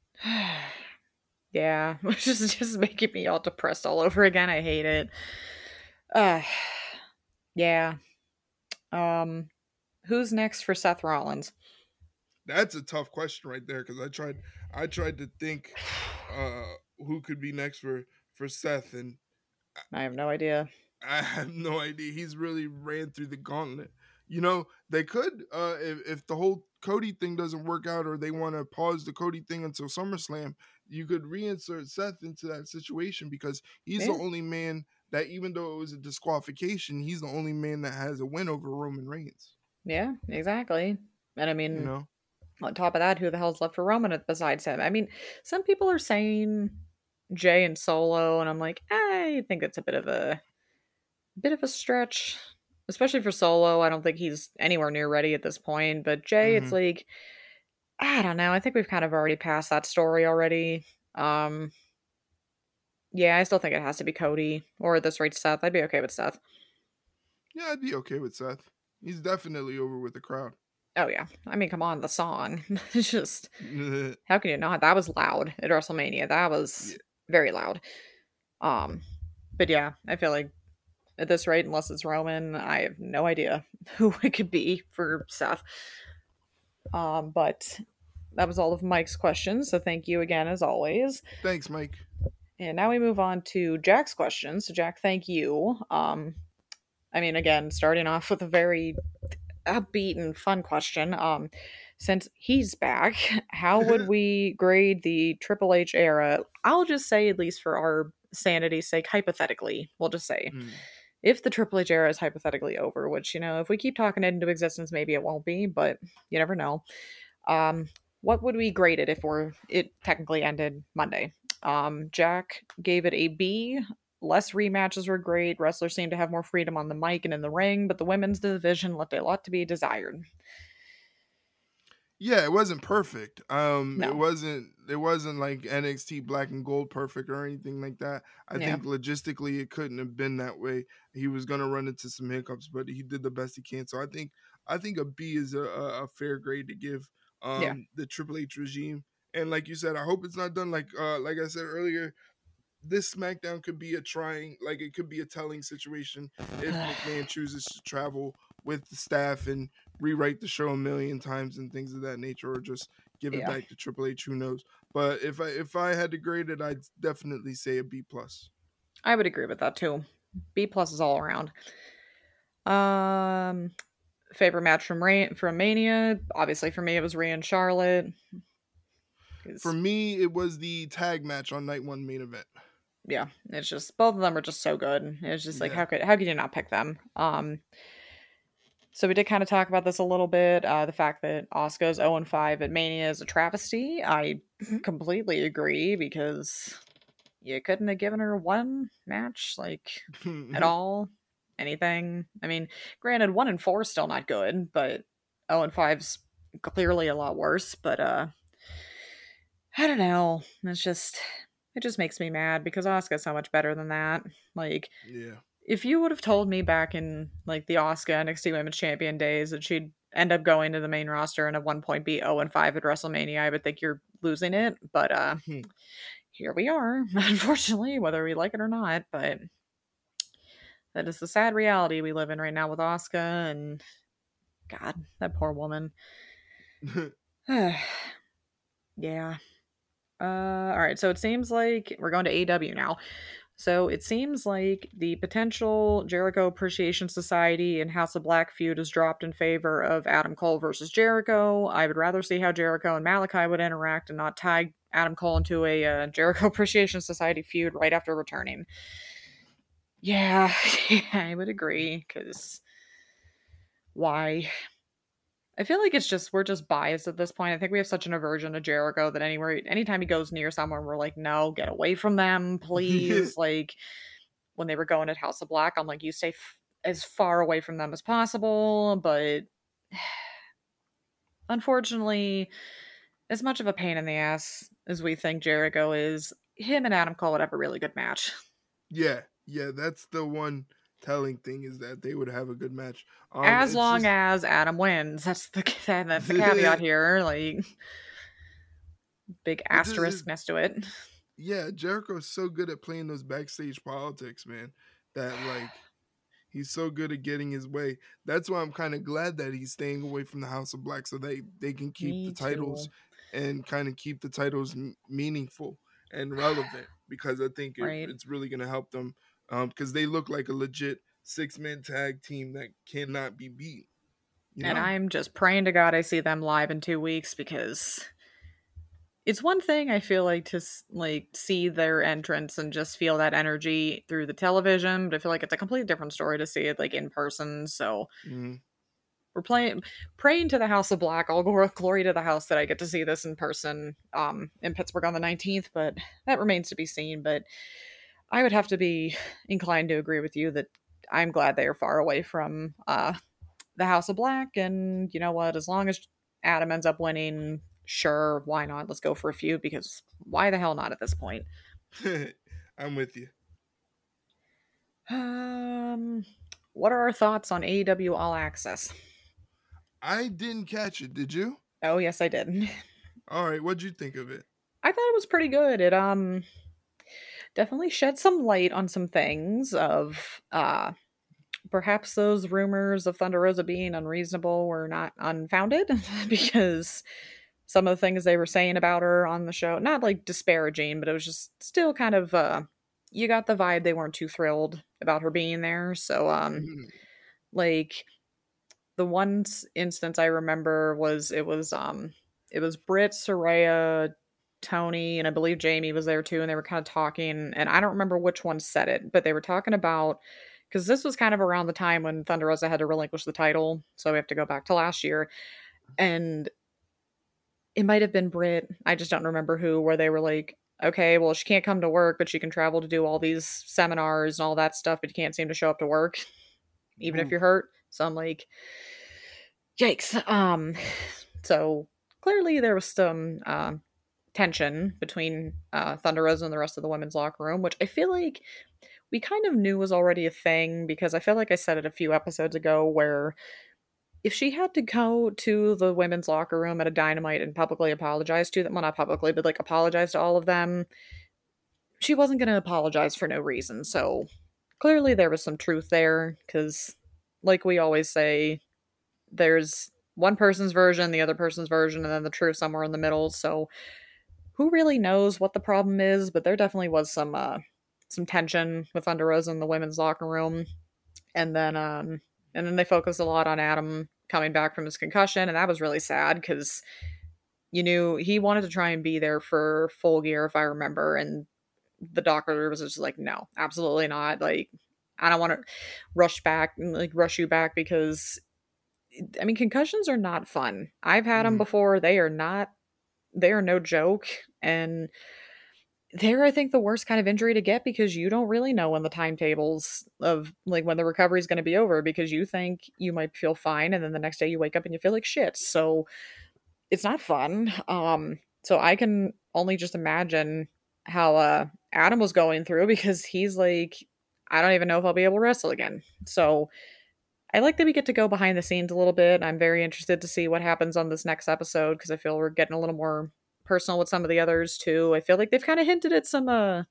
Yeah, which is just making me all depressed all over again. I hate it. Uh, yeah. Um, who's next for Seth Rollins? That's a tough question right there because I tried I tried to think uh who could be next for for Seth, and I have no idea. I have no idea. He's really ran through the gauntlet. You know, they could uh if, if the whole Cody thing doesn't work out, or they want to pause the Cody thing until SummerSlam, you could reinsert Seth into that situation because he's the Yeah, only man that, even though it was a disqualification, he's the only man that has a win over Roman Reigns. yeah, exactly. And I You mean, know? on top of that, who the hell's left for Roman besides him? I mean, some people are saying Jay and Solo, and I'm like, I think it's a bit of a bit of a stretch, especially for Solo. I don't think he's anywhere near ready at this point. But Jay, it's Hmm. like, I don't know. I think we've kind of already passed that story already. Um, yeah, I still think it has to be Cody, or at this rate, Seth. I'd be okay with Seth. Yeah, I'd be okay with Seth. He's definitely over with the crowd. Oh yeah, I mean, come on, the song. It's just Yeah. how can you not? That was loud at WrestleMania. That was very loud. Um, but yeah, I feel like at this rate, unless it's Roman, I have no idea who it could be for Seth. Um, but that was all of Mike's questions. So thank you again, as always. Thanks, Mike. And now we move on to Jack's questions. So Jack, thank you. Um, I mean, again, starting off with a very upbeat and fun question. Um, since he's back, how would we grade the Triple H era? I'll just say, at least for our sanity's sake, hypothetically, we'll just say, Hmm. if the Triple H era is hypothetically over, which, you know, if we keep talking it into existence, maybe it won't be, but you never know. Um, what would we grade it if we're it technically ended Monday? Um, Jack gave it a B. Less rematches were great. Wrestlers seemed to have more freedom on the mic and in the ring, but the women's division left a lot to be desired. Yeah, it wasn't perfect. Um, it No. wasn't. It wasn't like N X T Black and Gold perfect or anything like that. I Yeah. think logistically it couldn't have been that way. He was gonna run into some hiccups, but he did the best he can. So I think I think a B is a, a, a fair grade to give Yeah. um the Triple H regime. And like you said, I hope it's not done like uh like I said earlier. This SmackDown could be a trying, like it could be a telling situation if McMahon chooses to travel with the staff and rewrite the show a million times and things of that nature, or just give it Yeah. back to Triple H. Who knows? But if I if I had to grade it, I'd definitely say a B plus. I would agree with that too. B plus is all around. Um favorite match from Ra- from Mania? Obviously for me it was Rhea and Charlotte. For 'Cause me, it was the tag match on night one main event. yeah, it's just both of them are just so good. It's just like Yeah. how could how could you not pick them? Um, so we did kind of talk about this a little bit. Uh, the fact that Asuka's zero and five at Mania is a travesty. I completely agree because you couldn't have given her one match like at all, anything. I mean, granted, one and four is still not good, but zero and five's clearly a lot worse. But uh, I don't know. It's just it just makes me mad because Asuka's so much better than that. Like Yeah. if you would have told me back in like the Asuka N X T Women's Champion days that she'd end up going to the main roster and at one point be zero and five at WrestleMania, I would think you're losing it. But uh here we are, unfortunately, whether we like it or not. But that is the sad reality we live in right now with Asuka and God, that poor woman. Yeah. Uh, all right, so it seems like we're going to A E W now. So it seems like the potential Jericho Appreciation Society and House of Black feud is dropped in favor of Adam Cole versus Jericho. I would rather see how Jericho and Malachi would interact and not tag Adam Cole into a uh, Jericho Appreciation Society feud right after returning. Yeah, yeah I would agree, because why? I feel like it's just we're just biased at this point. I think we have such an aversion to Jericho that anywhere anytime he goes near someone, we're like, no, get away from them, please. Like when they were going at House of Black, I'm like, you stay f- as far away from them as possible. But unfortunately, as much of a pain in the ass as we think Jericho is, him and Adam Cole would have a really good match. Yeah. Yeah. That's the one telling thing, is that they would have a good match. Um, As it's long just as Adam wins. That's the that's the caveat here. Like big it's just asterisk it's, next to it. yeah, Jericho's so good at playing those backstage politics, man. That like He's so good at getting his way. That's why I'm kind of glad that he's staying away from the House of Black so they they can keep the Me titles too. and kind of keep the titles m- meaningful and relevant because I think it, Right. it's really going to help them because they look like a legit six man tag team that cannot be beat. You And know? I'm just praying to God I see them live in two weeks because it's one thing I feel like to like see their entrance and just feel that energy through the television, but I feel like it's a completely different story to see it like in person. So Mm-hmm. we're playing praying to the House of Black. All glory to the house that I get to see this in person um in Pittsburgh on the nineteenth, but that remains to be seen. But I would have to be inclined to agree with you that I'm glad they are far away from uh the House of Black, and you know what, as long as Adam ends up winning, sure, why not? Let's go for a feud because why the hell not at this point? I'm with you. Um what are our thoughts on A E W All Access? I didn't catch it. Did you? Oh, yes, I did. All right. What'd you think of it? I thought it was pretty good. It um definitely shed some light on some things of uh perhaps those rumors of Thunder Rosa being unreasonable were not unfounded because some of the things they were saying about her on the show, not like disparaging, but it was just still kind of uh you got the vibe they weren't too thrilled about her being there. So um Mhm. like the one instance I remember was it was um it was Britt, Soraya, Tony, and I believe Jamie was there too, and they were kind of talking, and I don't remember which one said it, but they were talking about because this was kind of around the time when Thunder Rosa had to relinquish the title, so we have to go back to last year, and it might have been Britt, I just don't remember who, where they were like, okay, well she can't come to work, but she can travel to do all these seminars and all that stuff, but you can't seem to show up to work, even if Oof. you're hurt. So I'm like, yikes. Um, so clearly there was some uh, tension between uh, Thunder Rosa and the rest of the women's locker room, which I feel like we kind of knew was already a thing because I feel like I said it a few episodes ago where if she had to go to the women's locker room at a Dynamite and publicly apologize to them, well, not publicly, but like apologize to all of them, she wasn't going to apologize for no reason. So clearly there was some truth there because, like we always say, there's one person's version, the other person's version, and then the truth somewhere in the middle. So who really knows what the problem is? But there definitely was some uh, some tension with Thunder Rosa in the women's locker room, and then um, and then they focused a lot on Adam coming back from his concussion, and that was really sad because you knew he wanted to try and be there for Full Gear, if I remember, and the doctor was just like, no, absolutely not. Like, I don't want to rush back, like rush you back because I mean, concussions are not fun. I've had them Mhm. before. They are not, they are no joke. And they're, I think, the worst kind of injury to get because you don't really know when the timetables of like when the recovery is going to be over because you think you might feel fine. And then the next day you wake up and you feel like shit. So it's not fun. Um, so I can only just imagine how uh, Adam was going through because he's like, I don't even know if I'll be able to wrestle again. So I like that we get to go behind the scenes a little bit. I'm very interested to see what happens on this next episode because I feel we're getting a little more personal with some of the others too. I feel like they've kind of hinted at some uh,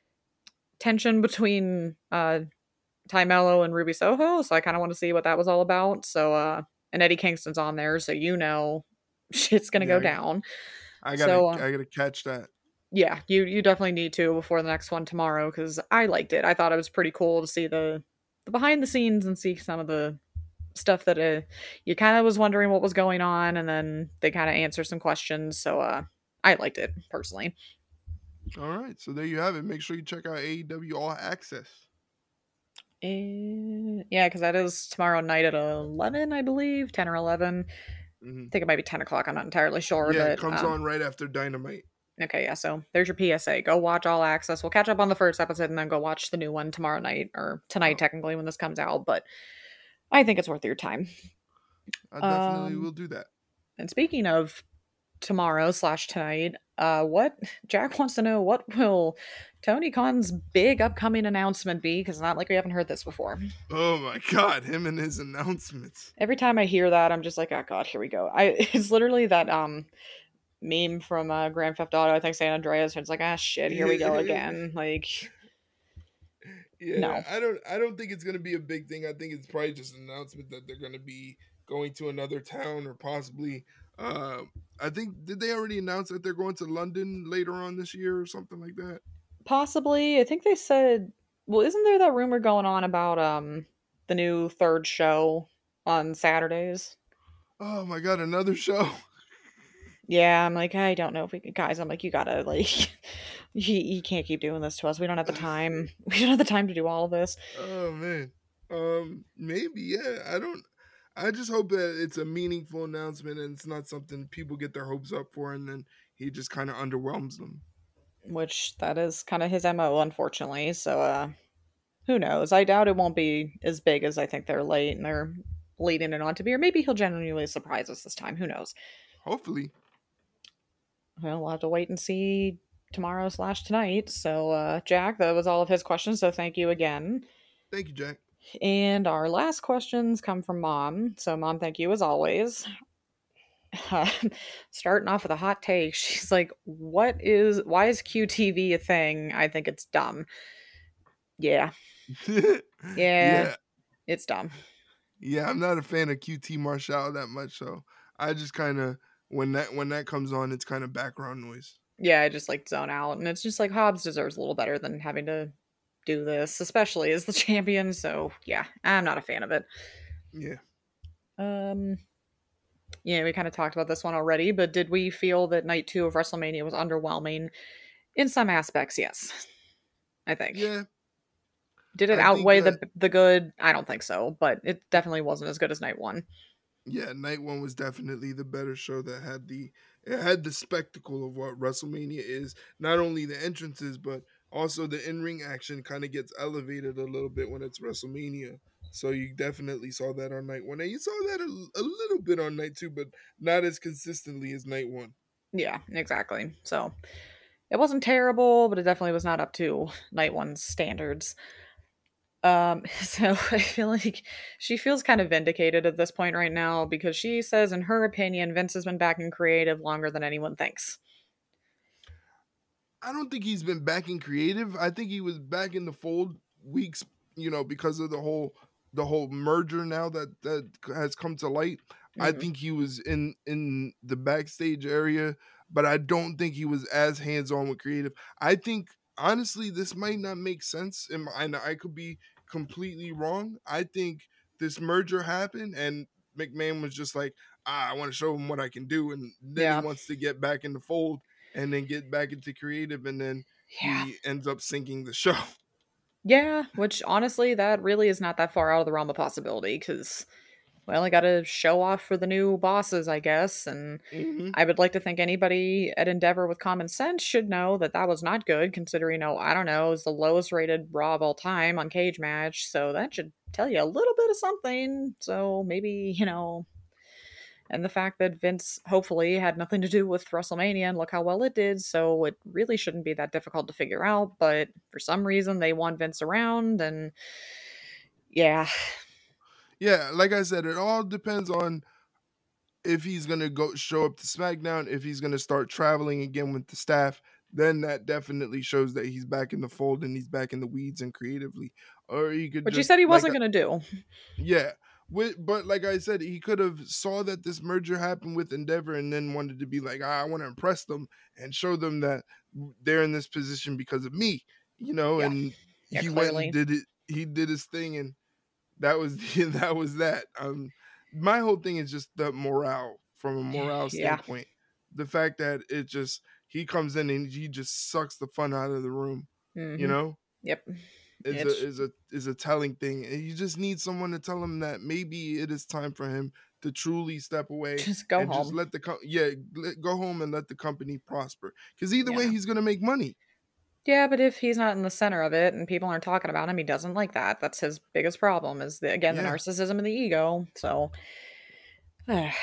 tension between uh, Ty Mello and Ruby Soho, so I kind of want to see what that was all about. So, uh, and Eddie Kingston's on there, so you know shit's gonna go Yeah, down. I gotta So, uh, I gotta catch that. yeah, you you definitely need to before the next one tomorrow because I liked it. I thought it was pretty cool to see the the behind the scenes and see some of the stuff that uh, you kind of was wondering what was going on, and then they kind of answer some questions. So uh, I liked it personally. All right, so there you have it. Make sure you check out A E W All Access. And, yeah, because that is tomorrow night at eleven, I believe, ten or eleven. Hmm. I think it might be ten o'clock. I'm not entirely sure, Yeah, it but comes um, on right after Dynamite. okay, yeah. So there's your P S A. Go watch All Access. We'll catch up on the first episode and then go watch the new one tomorrow night or tonight, Oh, technically, when this comes out. But I think it's worth your time. I definitely Um, will do that. and speaking of tomorrow slash tonight. Uh, what Jack wants to know: what will Tony Khan's big upcoming announcement be? Because it's not like we haven't heard this before. Oh my God, him and his announcements. Every time I hear that, I'm just like, oh god, here we go. I it's literally that um meme from uh, Grand Theft Auto. I think San Andreas. Where it's like, ah shit, here we go again. Like, Yeah, No. I don't I don't think it's gonna be a big thing. I think it's probably just an announcement that they're gonna be going to another town or possibly uh I think did they already announce that they're going to London later on this year or something like that? Possibly. I think they said, well, isn't there that rumor going on about um the new third show on Saturdays? Oh my god, another show. Yeah, I'm like, I don't know if we can, guys. I'm like, you gotta like, you, you can't keep doing this to us. We don't have the time. We don't have the time to do all of this. Oh man. Um maybe, yeah. I don't I just hope that it's a meaningful announcement and it's not something people get their hopes up for and then he just kind of underwhelms them. Which that is kind of his M O, unfortunately. So, uh, who knows? I doubt it won't be as big as I think they're late and they're leading it on to be, or maybe he'll genuinely surprise us this time. Who knows? Hopefully. Well, we'll have to wait and see tomorrow slash tonight. So, uh, Jack, that was all of his questions. So, thank you again. Thank you, Jack. And our last questions come from Mom. So, Mom, thank you as always. Uh, starting off with a hot take, she's like, "What is? Why is Q T V a thing? I think it's dumb." Yeah, yeah, Yeah. it's dumb. Yeah, I'm not a fan of Q T Marshall that much, so I just kind of when that when that comes on, it's kind of background noise. Yeah, I just like zone out, and it's just like Hobbs deserves a little better than having to do this, especially as the champion. So yeah, I'm not a fan of it. Yeah. Um, yeah, we kind of talked about this one already, but did we feel that night two of WrestleMania was underwhelming in some aspects? Yes, I think. Yeah, Did it I think outweigh that the the good? I don't think so, but it definitely wasn't as good as night one. yeah, night one was definitely the better show that had the it had the spectacle of what WrestleMania is. Not only the entrances, but also the in-ring action kind of gets elevated a little bit when it's WrestleMania. So you definitely saw that on night one. And you saw that a, a little bit on night two, but not as consistently as night one. Yeah, exactly. So it wasn't terrible, but it definitely was not up to night one's standards. Um, so I feel like she feels kind of vindicated at this point right now because she says, in her opinion, Vince has been back in creative longer than anyone thinks. I don't think he's been back in creative. I think he was back in the fold weeks, you know, because of the whole the whole merger now that that has come to light. I Mm, think he was in in the backstage area, but I don't think he was as hands on with creative. I think honestly, this might not make sense, and and I could be completely wrong. I think this merger happened, and McMahon was just like, ah, I want to show him what I can do, and then he yeah. wants to get back in the fold and then get back into creative, and then Yeah. he ends up sinking the show. Yeah, which honestly, that really is not that far out of the realm of possibility because, well, I got to show off for the new bosses, I guess. And hmm I would like to think anybody at Endeavor with common sense should know that that was not good, considering, oh, I don't know, it was the lowest rated Raw of all time on Cage Match. So that should tell you a little bit of something. So maybe, you know, and the fact that Vince hopefully had nothing to do with WrestleMania and look how well it did, so it really shouldn't be that difficult to figure out. But for some reason, they want Vince around, and yeah, Yeah, like I said, it all depends on if he's gonna go show up to SmackDown, if he's gonna start traveling again with the staff. Then that definitely shows that he's back in the fold and he's back in the weeds and creatively. Or he could which he just said he like wasn't going to do. yeah. With, but like I said, he could have saw that this merger happened with Endeavor and then wanted to be like, ah, I want to impress them and show them that they're in this position because of me, you know. Yeah, And yeah, he went and clearly. did it. He did his thing, and that was that was that. Um, my whole thing is just the morale from a morale Yeah. standpoint. The fact that it just he comes in and he just sucks the fun out of the room, you Mm-hmm. know Yep. is a It's is a is a telling thing. And you just need someone to tell him that maybe it is time for him to truly step away just go and just home. let the co- yeah let, go home and let the company prosper. Because either way, Yeah. he's gonna make money. Yeah, but if he's not in the center of it and people aren't talking about him, he doesn't like that. That's his biggest problem is the, again the Yeah, narcissism and the ego. So it's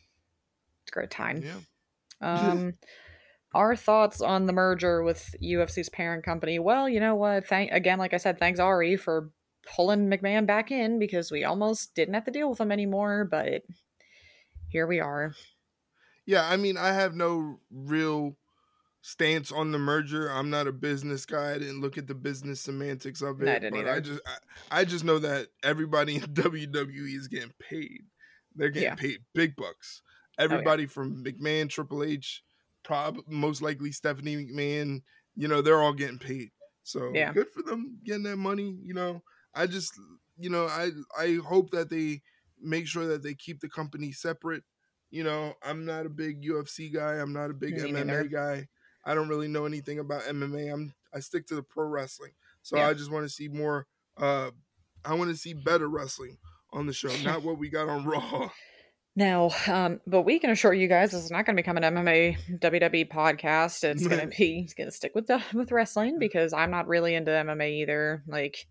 a great time. yeah, Um our thoughts on the merger with U F C's parent company. Well, you know what? Thank again, like I said, thanks Ari for pulling McMahon back in because we almost didn't have to deal with him anymore, but here we are. yeah. I mean, I have no real stance on the merger. I'm not a business guy. I didn't look at the business semantics of No, I it, didn't but I either. just I, I just know that everybody in W W E is getting paid. They're getting Yeah. paid big bucks. Oh yeah. Everybody from McMahon, Triple H, prob most likely Stephanie McMahon, you know, they're all getting paid. So Yeah. good for them getting that money. You know, I just, you know, I I hope that they make sure that they keep the company separate. You know, I'm not a big U F C guy. I'm not a big Me M M A neither. guy. I don't really know anything about M M A. I'm I stick to the pro wrestling. So Yeah. I just want to see more. Uh, I want to see better wrestling on the show, not what we got on Raw. Now, um, but we can assure you guys this is not going to become an M M A W W E podcast. It's going to be it's going to stick with the with wrestling because I'm not really into M M A either. Like,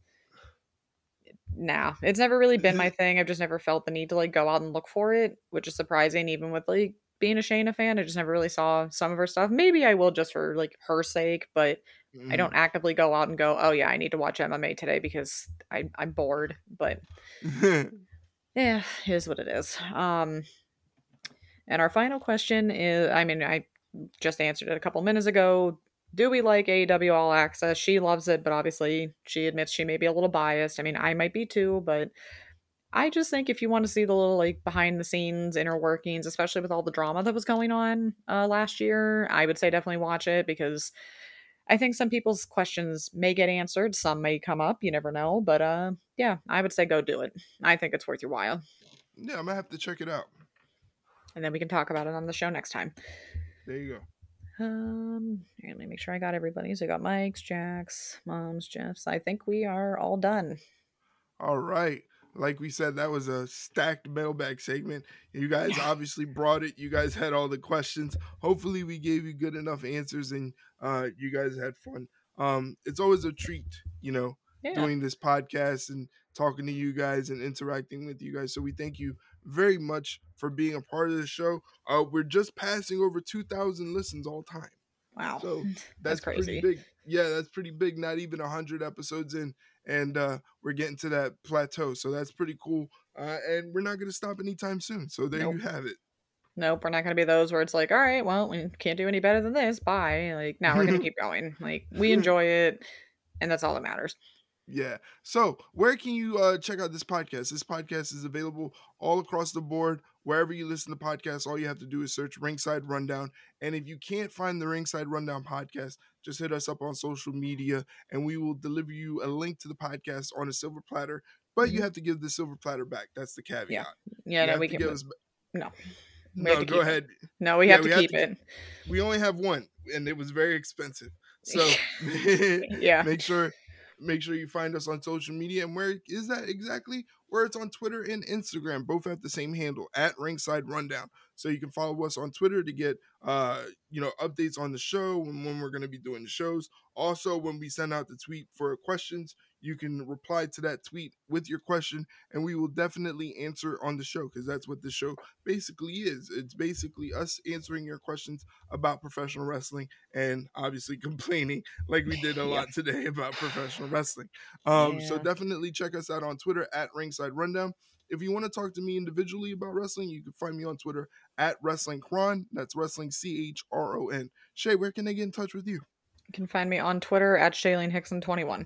nah, it's never really been my thing. I've just never felt the need to like go out and look for it, which is surprising. Even with like being a Shayna fan, I just never really saw some of her stuff. Maybe I will just for like her sake, but I don't actively go out and go, oh yeah, I need to watch M M A today because I, I'm bored. But yeah, it is what it is. Um, and our final question is, I mean, I just answered it a couple minutes ago. Do we like A E W All Access? She loves it, but obviously she admits she may be a little biased. I mean, I might be too, but I just think if you want to see the little like behind the scenes inner workings, especially with all the drama that was going on uh, last year, I would say definitely watch it because I think some people's questions may get answered, some may come up, you never know. But uh, yeah, I would say go do it. I think it's worth your while, Yeah, I'm gonna have to check it out. and then we can talk about it on the show next time. There you go. Um, here, let me make sure I got everybody. So I got Mike's, Jack's, Mom's, Jeff's. I think we are all done. All right. Like we said, that was a stacked mailbag segment. You guys Yeah. obviously brought it. You guys had all the questions. Hopefully, we gave you good enough answers and uh, you guys had fun. Um, it's always a treat, you know, Yeah. doing this podcast and talking to you guys and interacting with you guys. So we thank you very much for being a part of the show. Uh, we're just passing over two thousand listens all time. Wow. So That's that's pretty crazy. big. Yeah, that's pretty big. Not even one hundred episodes in, and uh, we're getting to that plateau. So that's pretty cool. Uh, and we're not going to stop anytime soon. So there Nope. you have it. Nope, we're not going to be those where it's like, all right, well, we can't do any better than this. Bye. Like, now we're going to keep going. Like, we enjoy it, and that's all that matters. Yeah. So where can you uh, check out this podcast? This podcast is available all across the board. Wherever you listen to podcasts, all you have to do is search Ringside Rundown. And if you can't find the Ringside Rundown podcast, just hit us up on social media and we will deliver you a link to the podcast on a silver platter. But Mhm. you have to give the silver platter back. That's the caveat. Yeah. Yeah, you no, have we to can. give us. No. We No, have to go keep ahead. it. No, we Yeah, have to we have keep to- it. We only have one, and it was very expensive. So Yeah. make sure make sure you find us on social media. And where is that exactly? Where it's on Twitter and Instagram. Both have the same handle, at Ringside Rundown. So you can follow us on Twitter to get uh you know updates on the show and when we're going to be doing the shows. Also, when we send out the tweet for questions, you can reply to that tweet with your question and we will definitely answer on the show because that's what the show basically is. It's basically us answering your questions about professional wrestling and obviously complaining like we did a Yeah. lot today about professional wrestling. Um, So Yeah. definitely check us out on Twitter at Ringside Rundown. If you want to talk to me individually about wrestling, you can find me on Twitter at Wrestling Chron. That's Wrestling C H R O N. Shay, where can they get in touch with you? You can find me on Twitter at Shailene Hickson twenty-one.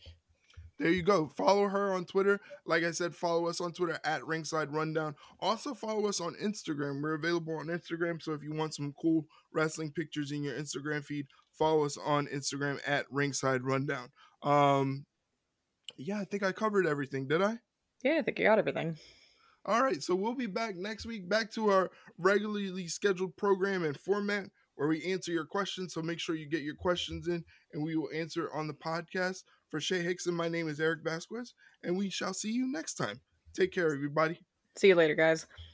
There you go. Follow her on Twitter. Like I said, follow us on Twitter at Ringside Rundown. Also follow us on Instagram. We're available on Instagram. So if you want some cool wrestling pictures in your Instagram feed, follow us on Instagram at Ringside Rundown. Um, yeah, I think I covered everything. Did I? Yeah, I think you got everything. All right. So we'll be back next week, back to our regularly scheduled program and format where we answer your questions. So make sure you get your questions in and we will answer on the podcast. For Shay Hickson, my name is Eric Vasquez, and we shall see you next time. Take care, everybody. See you later, guys.